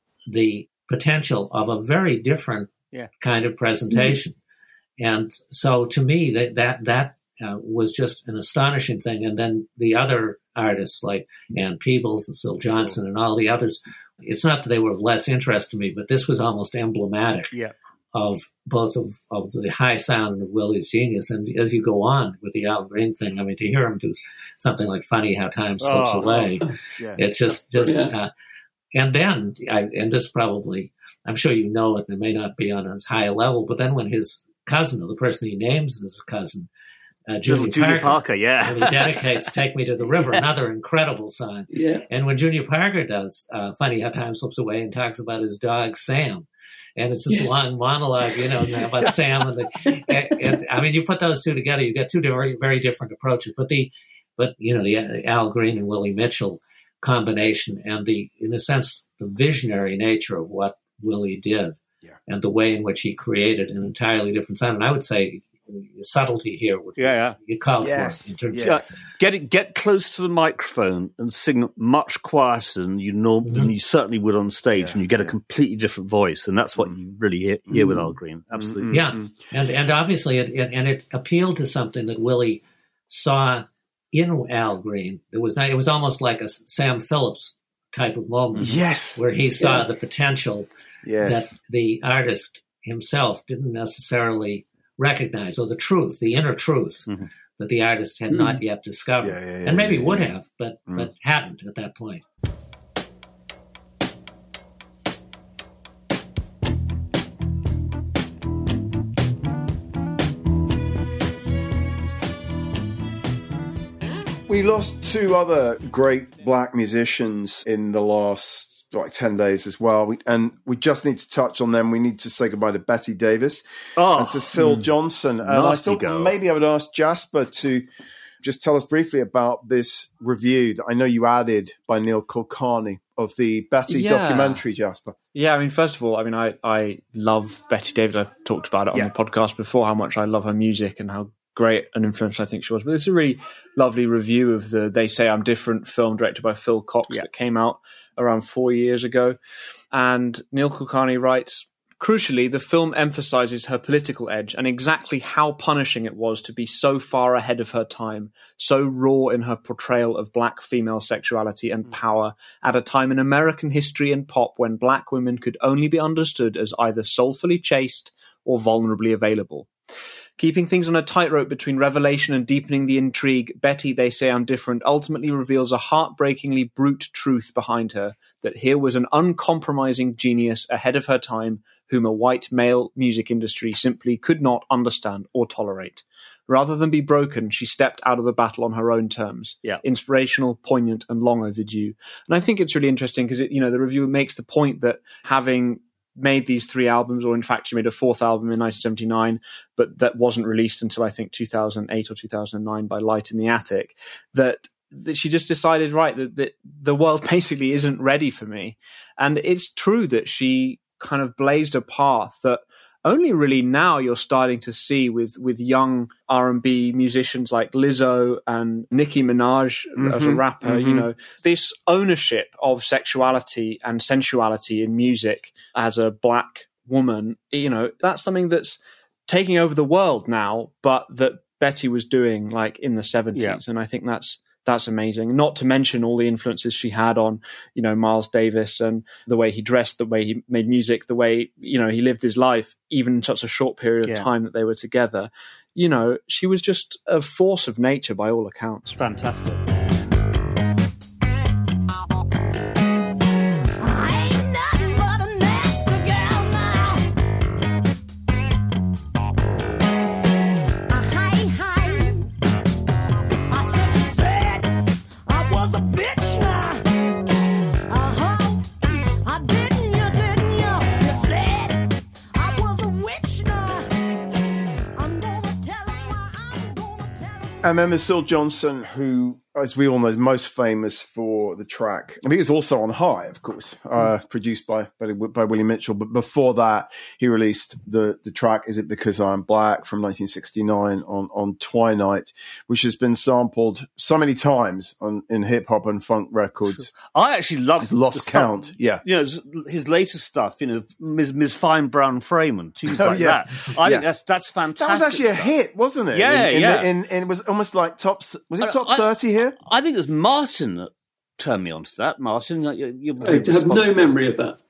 the potential of a very different Yeah. kind of presentation. And so to me, that that, that uh, was just an astonishing thing. And then the other artists like Ann Peebles and Syl Johnson and all the others, it's not that they were of less interest to me, but this was almost emblematic Yeah. of both of, of the high sound of Willie's genius. And as you go on with the Al Green thing, I mean, to hear him do something like Funny How Time Slips Oh. Away, Yeah. it's just, just, Yeah. uh, and then, I, and this probably, I'm sure you know it, and it may not be on as high a level, but then when his cousin, or the person he names as his cousin, uh, Little Junior, Junior Parker, Parker, yeah. when he dedicates Take Me to the River, another incredible song. Yeah. And when Junior Parker does uh, Funny How Time Slips Away and talks about his dog, Sam, and it's this Yes. long monologue, you know, about Sam. And, the, and, and I mean, you put those two together, you get two very, very different approaches. But the, but you know, the Al Green and Willie Mitchell combination, and the, in a sense, the visionary nature of what Willie did, Yeah. and the way in which he created an entirely different sound. And I would say the subtlety here would Yeah, yeah. you called Yes. for in terms Yeah. of Get it, get close to the microphone and sing much quieter than you norm- Mm-hmm. than you certainly would on stage, Yeah, and you get a yeah. completely different voice, and that's what you really hear, hear with Al Green. Absolutely. Yeah, and and obviously it, it and it appealed to something that Willie saw in Al Green. It was not, it was almost like a Sam Phillips type of moment, Yes. where he saw Yeah. the potential Yes. that the artist himself didn't necessarily recognize, or the truth, the inner truth Mhm. that the artist had Mm. not yet discovered, Yeah, yeah, yeah, and maybe yeah, would yeah. have, but Mm. but hadn't at that point. We lost two other great black musicians in the last like ten days as well. We, and we just need to touch on them. We need to say goodbye to Betty Davis Oh, and to Syl Johnson. And I Nasty thought girl. maybe I would ask Jasper to just tell us briefly about this review that I know you added by Neil Kulkarni of the Betty Yeah. documentary, Jasper. Yeah, I mean, first of all, I mean, I, I love Betty Davis. I've talked about it on Yeah. the podcast before, how much I love her music and how great an influence I think she was. But it's a really lovely review of the They Say I'm Different film directed by Phil Cox Yeah. that came out around four years ago. And Neil Kulkarni writes, crucially, the film emphasizes her political edge and exactly how punishing it was to be so far ahead of her time, so raw in her portrayal of black female sexuality and power at a time in American history and pop when black women could only be understood as either soulfully chaste or vulnerably available. Keeping things on a tightrope between revelation and deepening the intrigue, Betty, They Say I'm Different, ultimately reveals a heartbreakingly brute truth behind her, that here was an uncompromising genius ahead of her time whom a white male music industry simply could not understand or tolerate. Rather than be broken, she stepped out of the battle on her own terms. Yeah. Inspirational, poignant, and long overdue. And I think it's really interesting because, you know, the reviewer makes the point that having made these three albums, or in fact she made a fourth album in nineteen seventy-nine, but that wasn't released until I think two thousand eight or two thousand nine by Light in the Attic, that, that she just decided, right, that, that the world basically isn't ready for me. And it's true that she kind of blazed a path that only really now you're starting to see with, with young R and B musicians like Lizzo and Nicki Minaj mm-hmm, as a rapper, mm-hmm. you know, this ownership of sexuality and sensuality in music as a black woman, you know, that's something that's taking over the world now, but that Betty was doing like in the seventies. Yeah. And I think that's That's amazing. Not to mention all the influences she had on, you know, Miles Davis and the way he dressed, the way he made music, the way, you know, he lived his life, even in such a short period of yeah. time that they were together. You know, she was just a force of nature by all accounts. Fantastic. And then there's Syl Johnson, who, as we all know, is most famous for the track. I think it's also on High, of course, uh, produced by, by by Willie Mitchell. But before that, he released the, the track "Is It Because I'm Black" from nineteen sixty-nine on, on Twilight, which has been sampled so many times on in hip hop and funk records. I actually love Lost Count. Stuff, yeah, you know, his latest stuff. You know, Miz Miz Fine Brown Frame and tunes oh, like yeah. that. I yeah. think that's that's fantastic. That was actually stuff. a hit, wasn't it? Yeah, in, in yeah. The, in, in, it was almost like top. Was it top I, thirty here? I think it was Martin that turned me on to that. Martin, you're, you're I have no memory of that.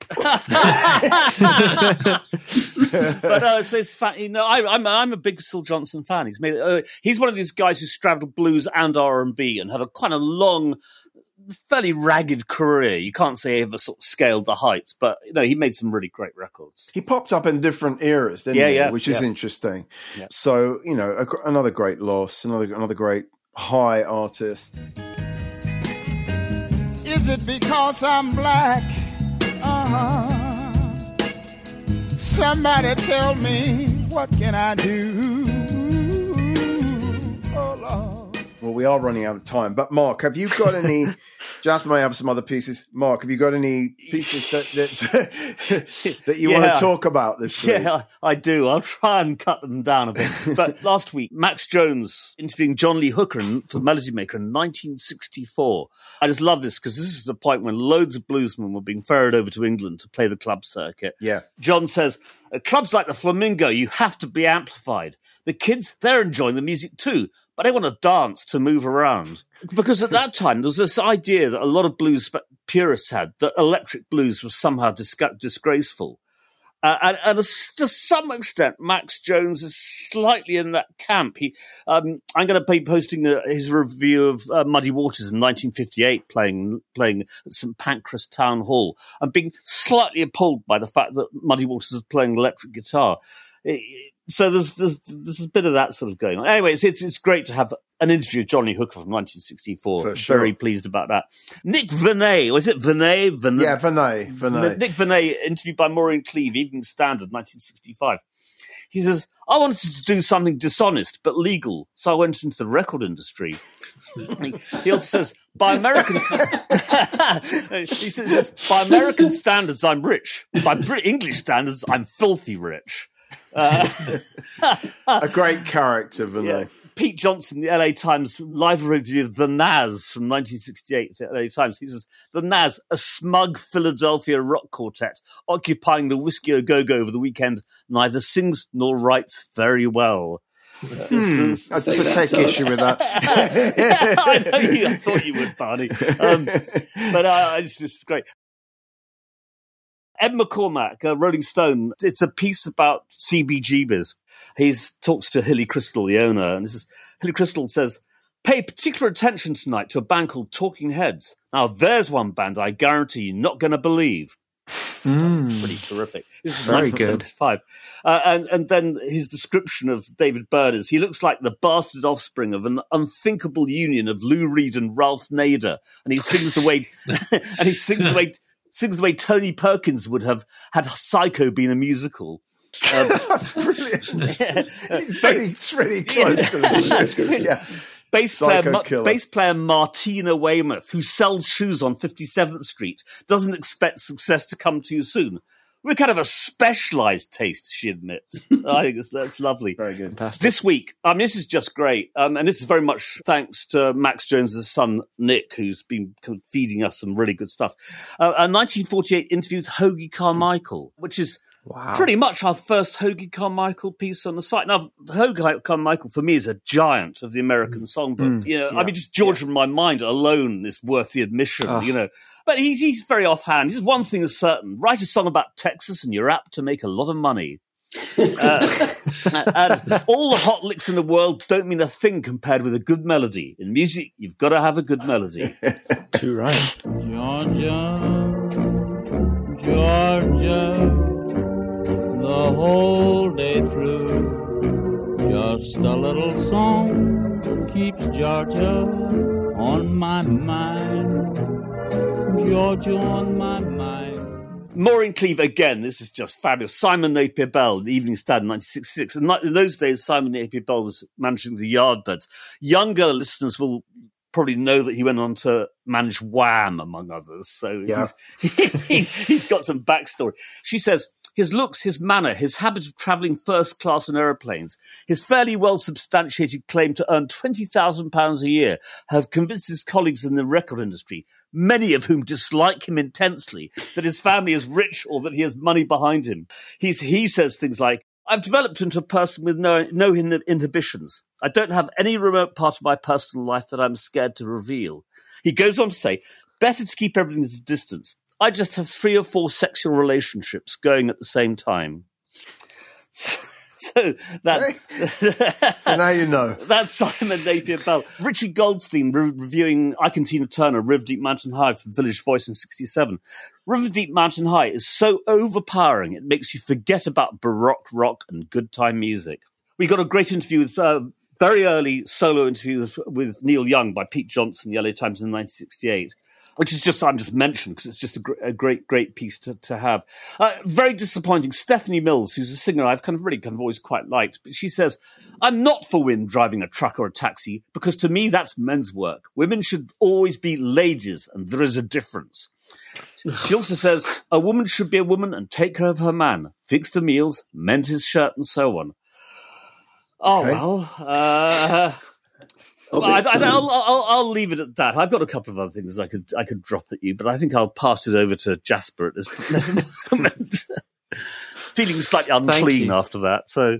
But uh, it's, it's fun, you know, I, I'm I'm a big Syl Johnson fan. He's made uh, he's one of these guys who straddled blues and R and B and had a kind of long, fairly ragged career. You can't say he ever sort of scaled the heights, but you know, he made some really great records. He popped up in different eras, didn't yeah, he? Yeah, Which yeah. is interesting. Yeah. So, you know, a, another great loss, another another great High artist. Is it because I'm black? Uh-huh. Somebody tell me, what can I do? Oh, Lord. Well, we are running out of time. But Mark, have you got any... Jasper may have some other pieces. Mark, have you got any pieces that that, that you yeah. want to talk about this week? Yeah, I do. I'll try and cut them down a bit. But last week, Max Jones interviewing John Lee Hooker in, for Melody Maker in nineteen sixty-four. I just love this because this is the point when loads of bluesmen were being ferried over to England to play the club circuit. Yeah. John says, at clubs like the Flamingo, you have to be amplified. The kids, they're enjoying the music too, but they want to dance to move around. Because at that time, there was this idea that a lot of blues purists had, that electric blues was somehow dis- disgraceful. Uh, and, and to some extent, Max Jones is slightly in that camp. He, um, I'm going to be posting a, his review of uh, Muddy Waters in nineteen fifty-eight, playing playing at Saint Pancras Town Hall, and being slightly appalled by the fact that Muddy Waters is playing electric guitar. It, So there's, there's there's a bit of that sort of going on. Anyway, it's it's, it's great to have an interview with Johnny Hooker from nineteen sixty-four. For sure. Very pleased about that. Nick Venet, was it Venet? Venet? Yeah, Venet. Venet. Nick Venet, interviewed by Maureen Cleave, Evening Standard, nineteen sixty-five. He says, I wanted to do something dishonest but legal, so I went into the record industry. he, he also says, by American he says, by American standards, I'm rich. By Brit- English standards, I'm filthy rich. Uh, a great character, Venet. Yeah. Pete Johnson, the L A Times live review of The Nazz from nineteen sixty-eight, the L A Times. He says, The Nazz, a smug Philadelphia rock quartet occupying the Whiskey A Go Go over the weekend, neither sings nor writes very well. Hmm. Is, I just take issue with that. yeah, I know you. I thought you would, Barney. Um, but uh, it's just great. Ed McCormack, uh, Rolling Stone, it's a piece about C B G B's. He talks to Hilly Crystal, the owner, and this is Hilly Crystal says, pay particular attention tonight to a band called Talking Heads. Now, there's one band I guarantee you're not going to believe. Mm. That's pretty terrific. This is Very nineteen seventy-five. Uh, and, and then his description of David Byrne is, he looks like the bastard offspring of an unthinkable union of Lou Reed and Ralph Nader. And he sings the way, and he sings the way, sings the way Tony Perkins would have had Psycho been a musical. Um, That's brilliant. Yeah. It's very, it's really close yeah. to the yeah. Bass player, Ma- bass player Martina Weymouth, who sells shoes on fifty-seventh Street, doesn't expect success to come too soon. We're kind of a specialised taste, she admits. I think that's, that's lovely. Very good. Fantastic. This week, I mean, this is just great. Um, and this is very much thanks to Max Jones' son, Nick, who's been kind of feeding us some really good stuff. Uh, a nineteen forty-eight interview with Hoagy Carmichael, which is Wow. pretty much our first Hoagy Carmichael piece on the site. Now, Hoagy Carmichael, for me, is a giant of the American songbook. Mm. You know, Yeah. I mean, just George from My Mind alone is worth the admission, Oh. you know. But he's, he's very offhand. He's one thing is certain. Write a song about Texas and you're apt to make a lot of money. uh, and all the hot licks in the world don't mean a thing compared with a good melody. In music, you've got to have a good melody. Too right. Georgia, Georgia, the whole day through, just a little song keeps Georgia on my mind, Georgia on my mind. Maureen Cleave again. This is just fabulous. Simon Napier Bell, the Evening Standard, nineteen sixty-six. And in those days, Simon Napier Bell was managing the Yardbirds. Younger listeners will probably know that he went on to manage Wham, among others. So Yeah. he's, he, he's got some backstory. She says, his looks, his manner, his habit of travelling first class on aeroplanes, his fairly well-substantiated claim to earn twenty thousand pounds a year have convinced his colleagues in the record industry, many of whom dislike him intensely, that his family is rich or that he has money behind him. He's, he says things like, I've developed into a person with no, no inhibitions. I don't have any remote part of my personal life that I'm scared to reveal. He goes on to say, better to keep everything at a distance. I just have three or four sexual relationships going at the same time. So that And now you know. That's Simon Napier Bell. Richie Goldstein re- reviewing Ike Tina Turner, River Deep Mountain High for Village Voice in sixty-seven. River Deep Mountain High is so overpowering it makes you forget about Baroque rock and good time music. We got a great interview with uh, very early solo interview with, with Neil Young by Pete Johnson, the L A Times in nineteen sixty-eight. Which is just, I'm just mentioned because it's just a, gr- a great, great piece to, to have. Uh, very disappointing. Stephanie Mills, who's a singer I've kind of really kind of always quite liked, but she says, I'm not for women driving a truck or a taxi because to me that's men's work. Women should always be ladies and there is a difference. She also says, a woman should be a woman and take care of her man, fix the meals, mend his shirt and so on. Oh, Okay. well, uh... Well, I, I, I'll, I'll, I'll leave it at that. I've got a couple of other things I could I could drop at you, but I think I'll pass it over to Jasper at this, this moment. Feeling slightly unclean after that. So,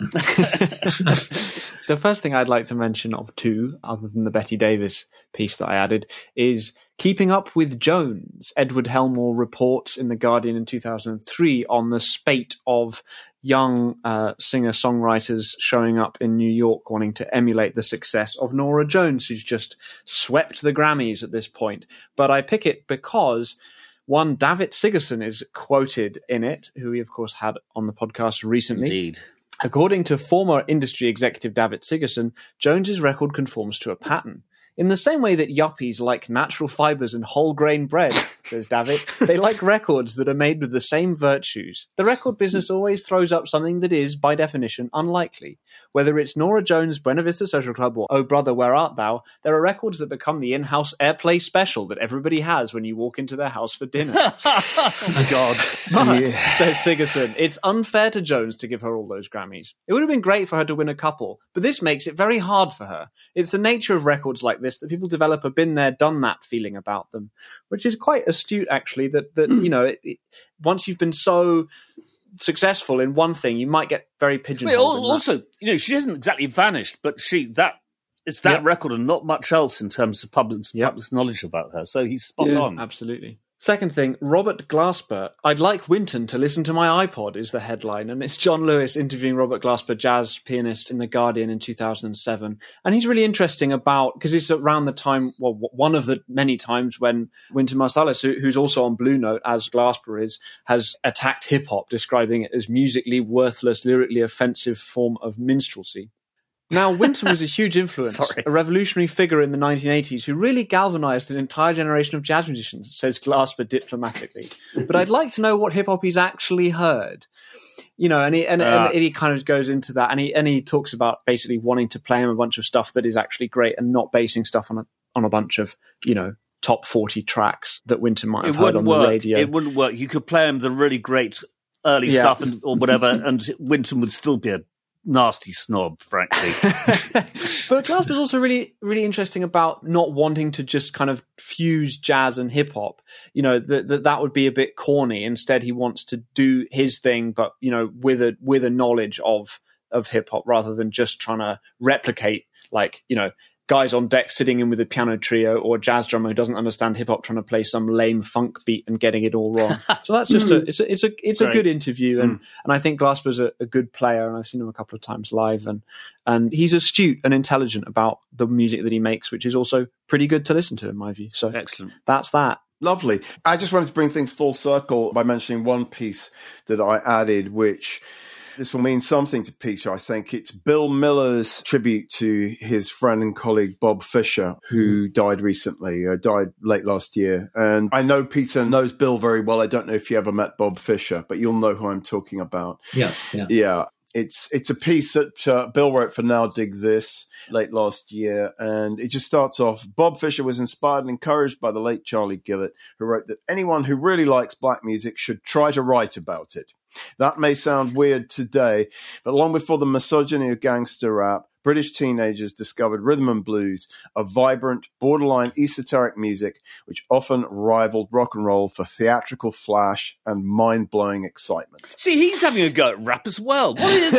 the first thing I'd like to mention of two, other than the Betty Davis piece that I added, is Keeping Up with Jones. Edward Helmore reports in The Guardian in two thousand three on the spate of young uh, singer-songwriters showing up in New York wanting to emulate the success of Norah Jones, who's just swept the Grammys at this point. But I pick it because one David Sigerson is quoted in it, who we, of course, had on the podcast recently. Indeed. According to former industry executive David Sigerson, Jones's record conforms to a pattern. In the same way that yuppies like natural fibres and whole grain bread, says David, they like records that are made with the same virtues. The record business always throws up something that is, by definition, unlikely. Whether it's Norah Jones' Buena Vista Social Club or Oh Brother, Where Art Thou, there are records that become the in-house airplay special that everybody has when you walk into their house for dinner. Oh, my God. But, Yeah. says Sigerson, it's unfair to Jones to give her all those Grammys. It would have been great for her to win a couple, but this makes it very hard for her. It's the nature of records like this that people develop a been there, done that feeling about them, which is quite astute, actually, that, that you know, it, it, once you've been so successful in one thing, you might get very Wait, pigeonholed. al- in that. also, you know, she hasn't exactly vanished, but she that it's that Yep. record and not much else in terms of public, Yep. public knowledge about her. So he's spot Yeah, on. absolutely. Second thing, Robert Glasper. I'd like Winton to listen to my iPod is the headline. And it's John Lewis interviewing Robert Glasper, jazz pianist in The Guardian in two thousand seven. And he's really interesting about, because it's around the time, well, one of the many times when Wynton Marsalis, who, who's also on Blue Note, as Glasper is, has attacked hip-hop, describing it as musically worthless, lyrically offensive form of minstrelsy. Now, Wynton was a huge influence, Sorry. a revolutionary figure in the nineteen eighties who really galvanized an entire generation of jazz musicians, says Glasper diplomatically. But I'd like to know what hip hop he's actually heard. You know, and he, and, Uh. and he kind of goes into that, and he and he talks about basically wanting to play him a bunch of stuff that is actually great and not basing stuff on a, on a bunch of, you know, top forty tracks that Wynton might have It heard wouldn't on work. the radio. It wouldn't work. You could play him the really great early Yeah. stuff and, or whatever, and Winton would still be a nasty snob, frankly. But Glasper's also really, really interesting about not wanting to just kind of fuse jazz and hip hop. You know, that that that would be a bit corny. Instead, he wants to do his thing, but you know, with a with a knowledge of of hip hop, rather than just trying to replicate, like, you know, guys on deck sitting in with a piano trio or a jazz drummer who doesn't understand hip hop trying to play some lame funk beat and getting it all wrong. So that's just a it's a it's a it's a Great. good interview, and Mm. and I think Glasper's a, a good player, and I've seen him a couple of times live, and and he's astute and intelligent about the music that he makes, which is also pretty good to listen to in my view. So Excellent. that's that. Lovely. I just wanted to bring things full circle by mentioning one piece that I added, which this will mean something to Peter, I think. It's Bill Miller's tribute to his friend and colleague Bob Fisher, who died recently, uh, died late last year. And I know Peter knows Bill very well. I don't know if you ever met Bob Fisher, but you'll know who I'm talking about. Yeah, yeah. Yeah. It's it's a piece that uh, Bill wrote for Now Dig This late last year, and it just starts off, Bob Fisher was inspired and encouraged by the late Charlie Gillett, who wrote that anyone who really likes black music should try to write about it. That may sound weird today, but long before the misogyny of gangster rap, British teenagers discovered rhythm and blues, a vibrant, borderline esoteric music which often rivaled rock and roll for theatrical flash and mind-blowing excitement. See, he's having a go at rap as well. What is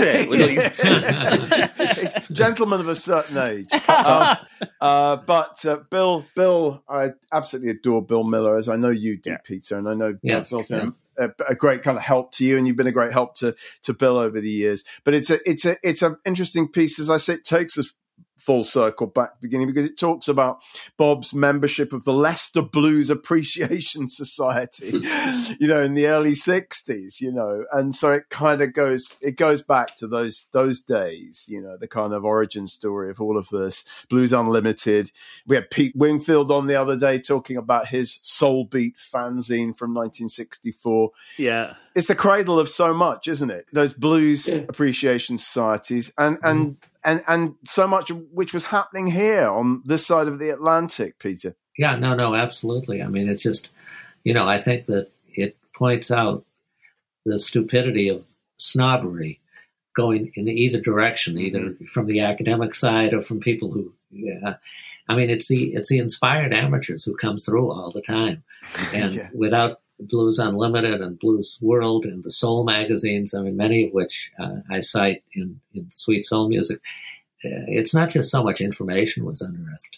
it? Gentlemen of a certain age. Um, uh, but uh, Bill, Bill, I absolutely adore Bill Miller, as I know you do, Yeah. Peter, and I know Yes, Bill's yeah. been a, a great kind of help to you, and you've been a great help to to Bill over the years. But it's a it's a it's an interesting piece, as I say, it takes us full circle back to the beginning, because it talks about Bob's membership of the Leicester Blues Appreciation Society, you know, in the early sixties, you know, and so it kind of goes, it goes back to those, those days, you know, the kind of origin story of all of this. Blues Unlimited. We had Pete Wingfield on the other day talking about his Soul Beat fanzine from nineteen sixty-four. Yeah. It's the cradle of so much, isn't it? Those blues Yeah. appreciation societies, and, and, and, and so much of which was happening here on this side of the Atlantic, Peter. Yeah, no, no, absolutely. I mean, it's just, you know, I think that it points out the stupidity of snobbery going in either direction, either from the academic side or from people who, yeah. I mean, it's the it's the inspired amateurs who come through all the time, and Yeah. without Blues Unlimited and Blues World and the soul magazines, I mean, many of which uh, I cite in, in Sweet Soul Music, uh, it's not just so much information was unearthed,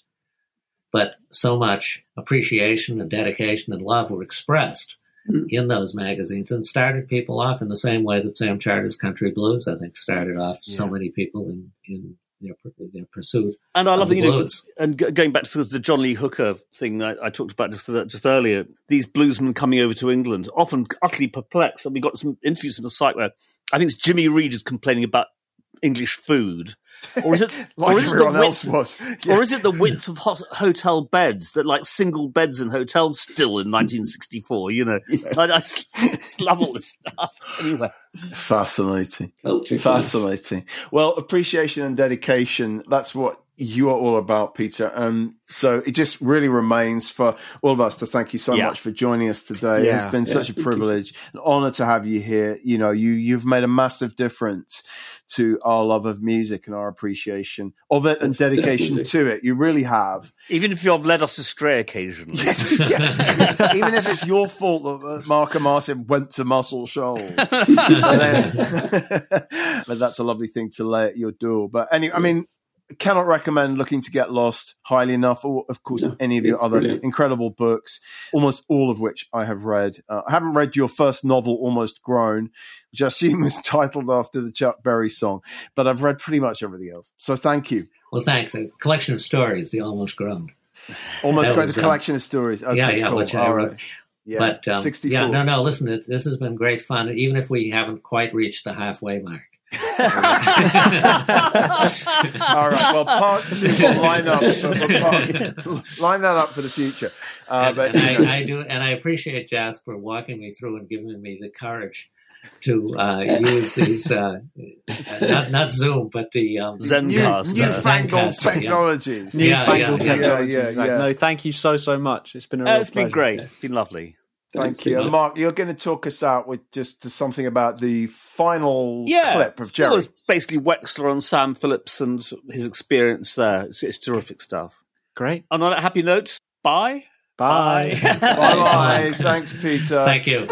but so much appreciation and dedication and love were expressed Mm. in those magazines, and started people off in the same way that Sam Charter's Country Blues, I think, started off so Yeah. many people in, in their, their pursuit. And I love of that, the you know, blues. and g- going back to the John Lee Hooker thing I, I talked about just just earlier, these bluesmen coming over to England, often utterly perplexed. And we got some interviews on the site where I think it's Jimmy Reed is complaining about English food, or is it, Like or is it the everyone width, else was. Yeah. or is it the width of hot, hotel beds that like single beds in hotels still in nineteen sixty-four? You know, I, I just, just love all this stuff. Anyway, Fascinating. Culture. Fascinating. Well, appreciation and dedication, that's what you are all about, Peter. Um, so it just really remains for all of us to thank you so Yeah. much for joining us today. Yeah. It's been Yeah, such a thank privilege, an honor to have you here. You know, you, you've made a massive difference to our love of music and our appreciation of it and dedication Definitely. to it. You really have. even if you've led us astray occasionally. Yeah. Even if it's your fault that Mark and Martin went to Muscle Shoals. but, then- but that's a lovely thing to lay at your door. But anyway, I mean, cannot recommend Looking to Get Lost highly enough, or of course No, any of your it's other brilliant. incredible books, almost all of which I have read. Uh, I haven't read your first novel, Almost Grown, which I assume was titled after the Chuck Berry song, but I've read pretty much everything else. So thank you. Well, thanks. A collection of stories, The Almost Grown. Almost That Grown, was, a um, collection of stories. Okay, yeah, yeah, cool. which I All wrote. right. Yeah, But um, sixty-four. yeah, no, no. Listen, it, this has been great fun, even if we haven't quite reached the halfway mark. All right. Well, part two will line up. For, for part, line that up for the future. Uh, and but and you know, I, I do, and I appreciate Jasper walking me through and giving me the courage to uh, use these, uh, not not Zoom, but the um, new, Zencast. newfangled Zencastr, yeah. technologies. Yeah, Newfangled yeah, yeah. technologies. Yeah, yeah, Zach. yeah. No, thank you so, so much. It's been a Uh, real it's been pleasure. great. It's been lovely. Thank you. And Mark, you're going to talk us out with just something about the final yeah, clip of Jerry. It was basically Wexler on Sam Phillips and his experience there. It's, it's terrific stuff. Great. And on that happy note, bye. Bye. Bye. Bye. Thanks, Peter. Thank you.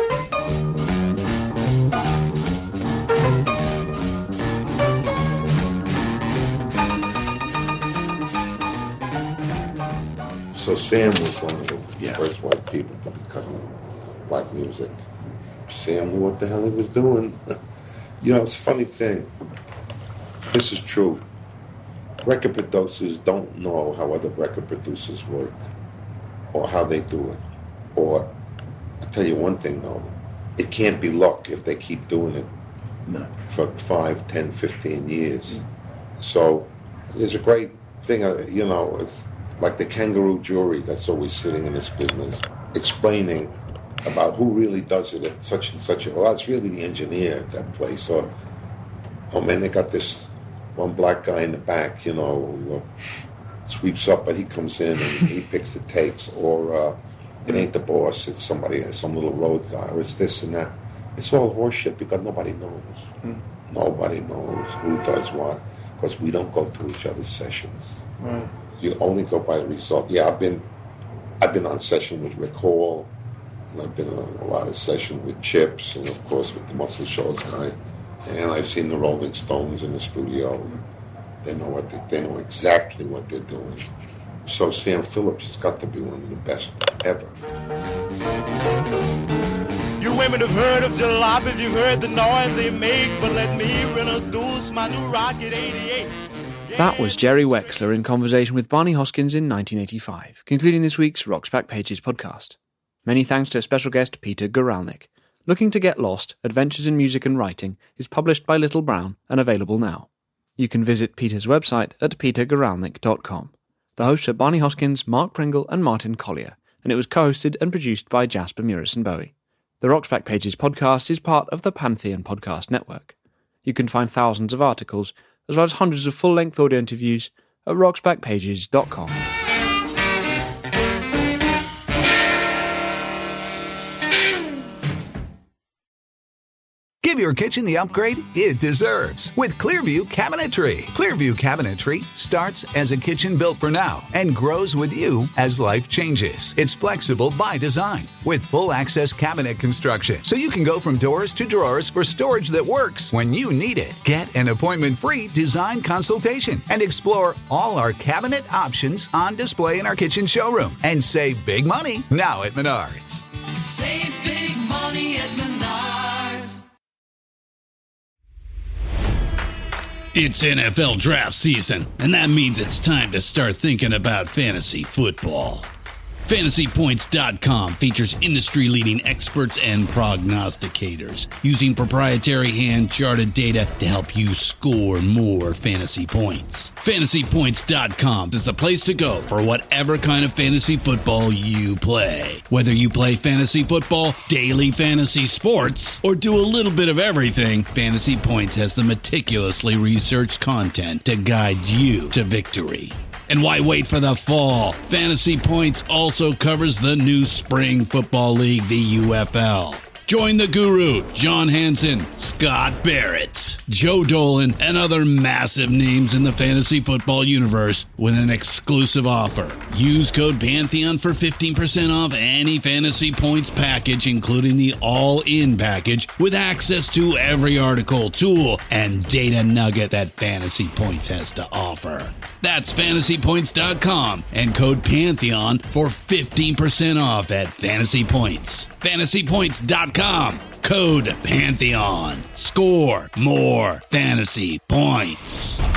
So Sam was one of the yeah. first white people to become black music. Sam knew what the hell he was doing. You know, it's a funny thing. This is true. Record producers don't know how other record producers work or how they do it. Or, I'll tell you one thing, though. It can't be luck if they keep doing it no. for five, ten, fifteen years. Mm. So, there's a great thing, uh, you know, it's like the kangaroo jury that's always sitting in this business, explaining about who really does it at such and such a... Well, it's really the engineer at that place. Or, oh, man, they got this one black guy in the back, you know, who, uh, sweeps up, but he comes in and he picks the takes. Or uh, it ain't the boss, it's somebody, some little road guy, or it's this and that. It's all horseshit because nobody knows. Mm. Nobody knows who does what because we don't go to each other's sessions. Right. You only go by the result. Yeah, I've been I've been on session with Rick Hall, and I've been on a lot of session with Chips, and of course with the Muscle Shoals guy. And I've seen the Rolling Stones in the studio. They know what they, they know exactly what they're doing. So Sam Phillips has got to be one of the best ever. You women have heard of jalopies, you've heard the noise they make, but let me introduce my new Rocket eighty-eight. That was Jerry Wexler in conversation with Barney Hoskyns in nineteen eighty-five, concluding this week's Rock's Back Pages podcast. Many thanks to special guest Peter Guralnick. Looking to Get Lost, Adventures in Music and Writing is published by Little Brown and available now. You can visit Peter's website at peter guralnick dot com. The hosts are Barney Hoskyns, Mark Pringle and Martin Collier, and it was co-hosted and produced by Jasper Murison Bowie. The Rock's Back Pages podcast is part of the Pantheon Podcast Network. You can find thousands of articles, as well as hundreds of full-length audio interviews at rocks back pages dot com. Give your kitchen the upgrade it deserves with Clearview Cabinetry. Clearview Cabinetry starts as a kitchen built for now and grows with you as life changes. It's flexible by design with full access cabinet construction, so you can go from doors to drawers for storage that works when you need it. Get an appointment-free design consultation and explore all our cabinet options on display in our kitchen showroom and save big money now at Menards. Save big money at Menards. It's N F L draft season, and that means it's time to start thinking about fantasy football. Fantasy Points dot com features industry-leading experts and prognosticators using proprietary hand-charted data to help you score more fantasy points. Fantasy Points dot com is the place to go for whatever kind of fantasy football you play. Whether you play fantasy football, daily fantasy sports, or do a little bit of everything, Fantasy Points has the meticulously researched content to guide you to victory. And why wait for the fall? Fantasy Points also covers the new Spring Football League, the U F L. Join the guru, John Hansen, Scott Barrett, Joe Dolan, and other massive names in the fantasy football universe with an exclusive offer. Use code Pantheon for fifteen percent off any Fantasy Points package, including the all-in package, with access to every article, tool, and data nugget that Fantasy Points has to offer. That's Fantasy Points dot com and code Pantheon for fifteen percent off at Fantasy Points. Fantasy Points dot com, code Pantheon. Score more fantasy points.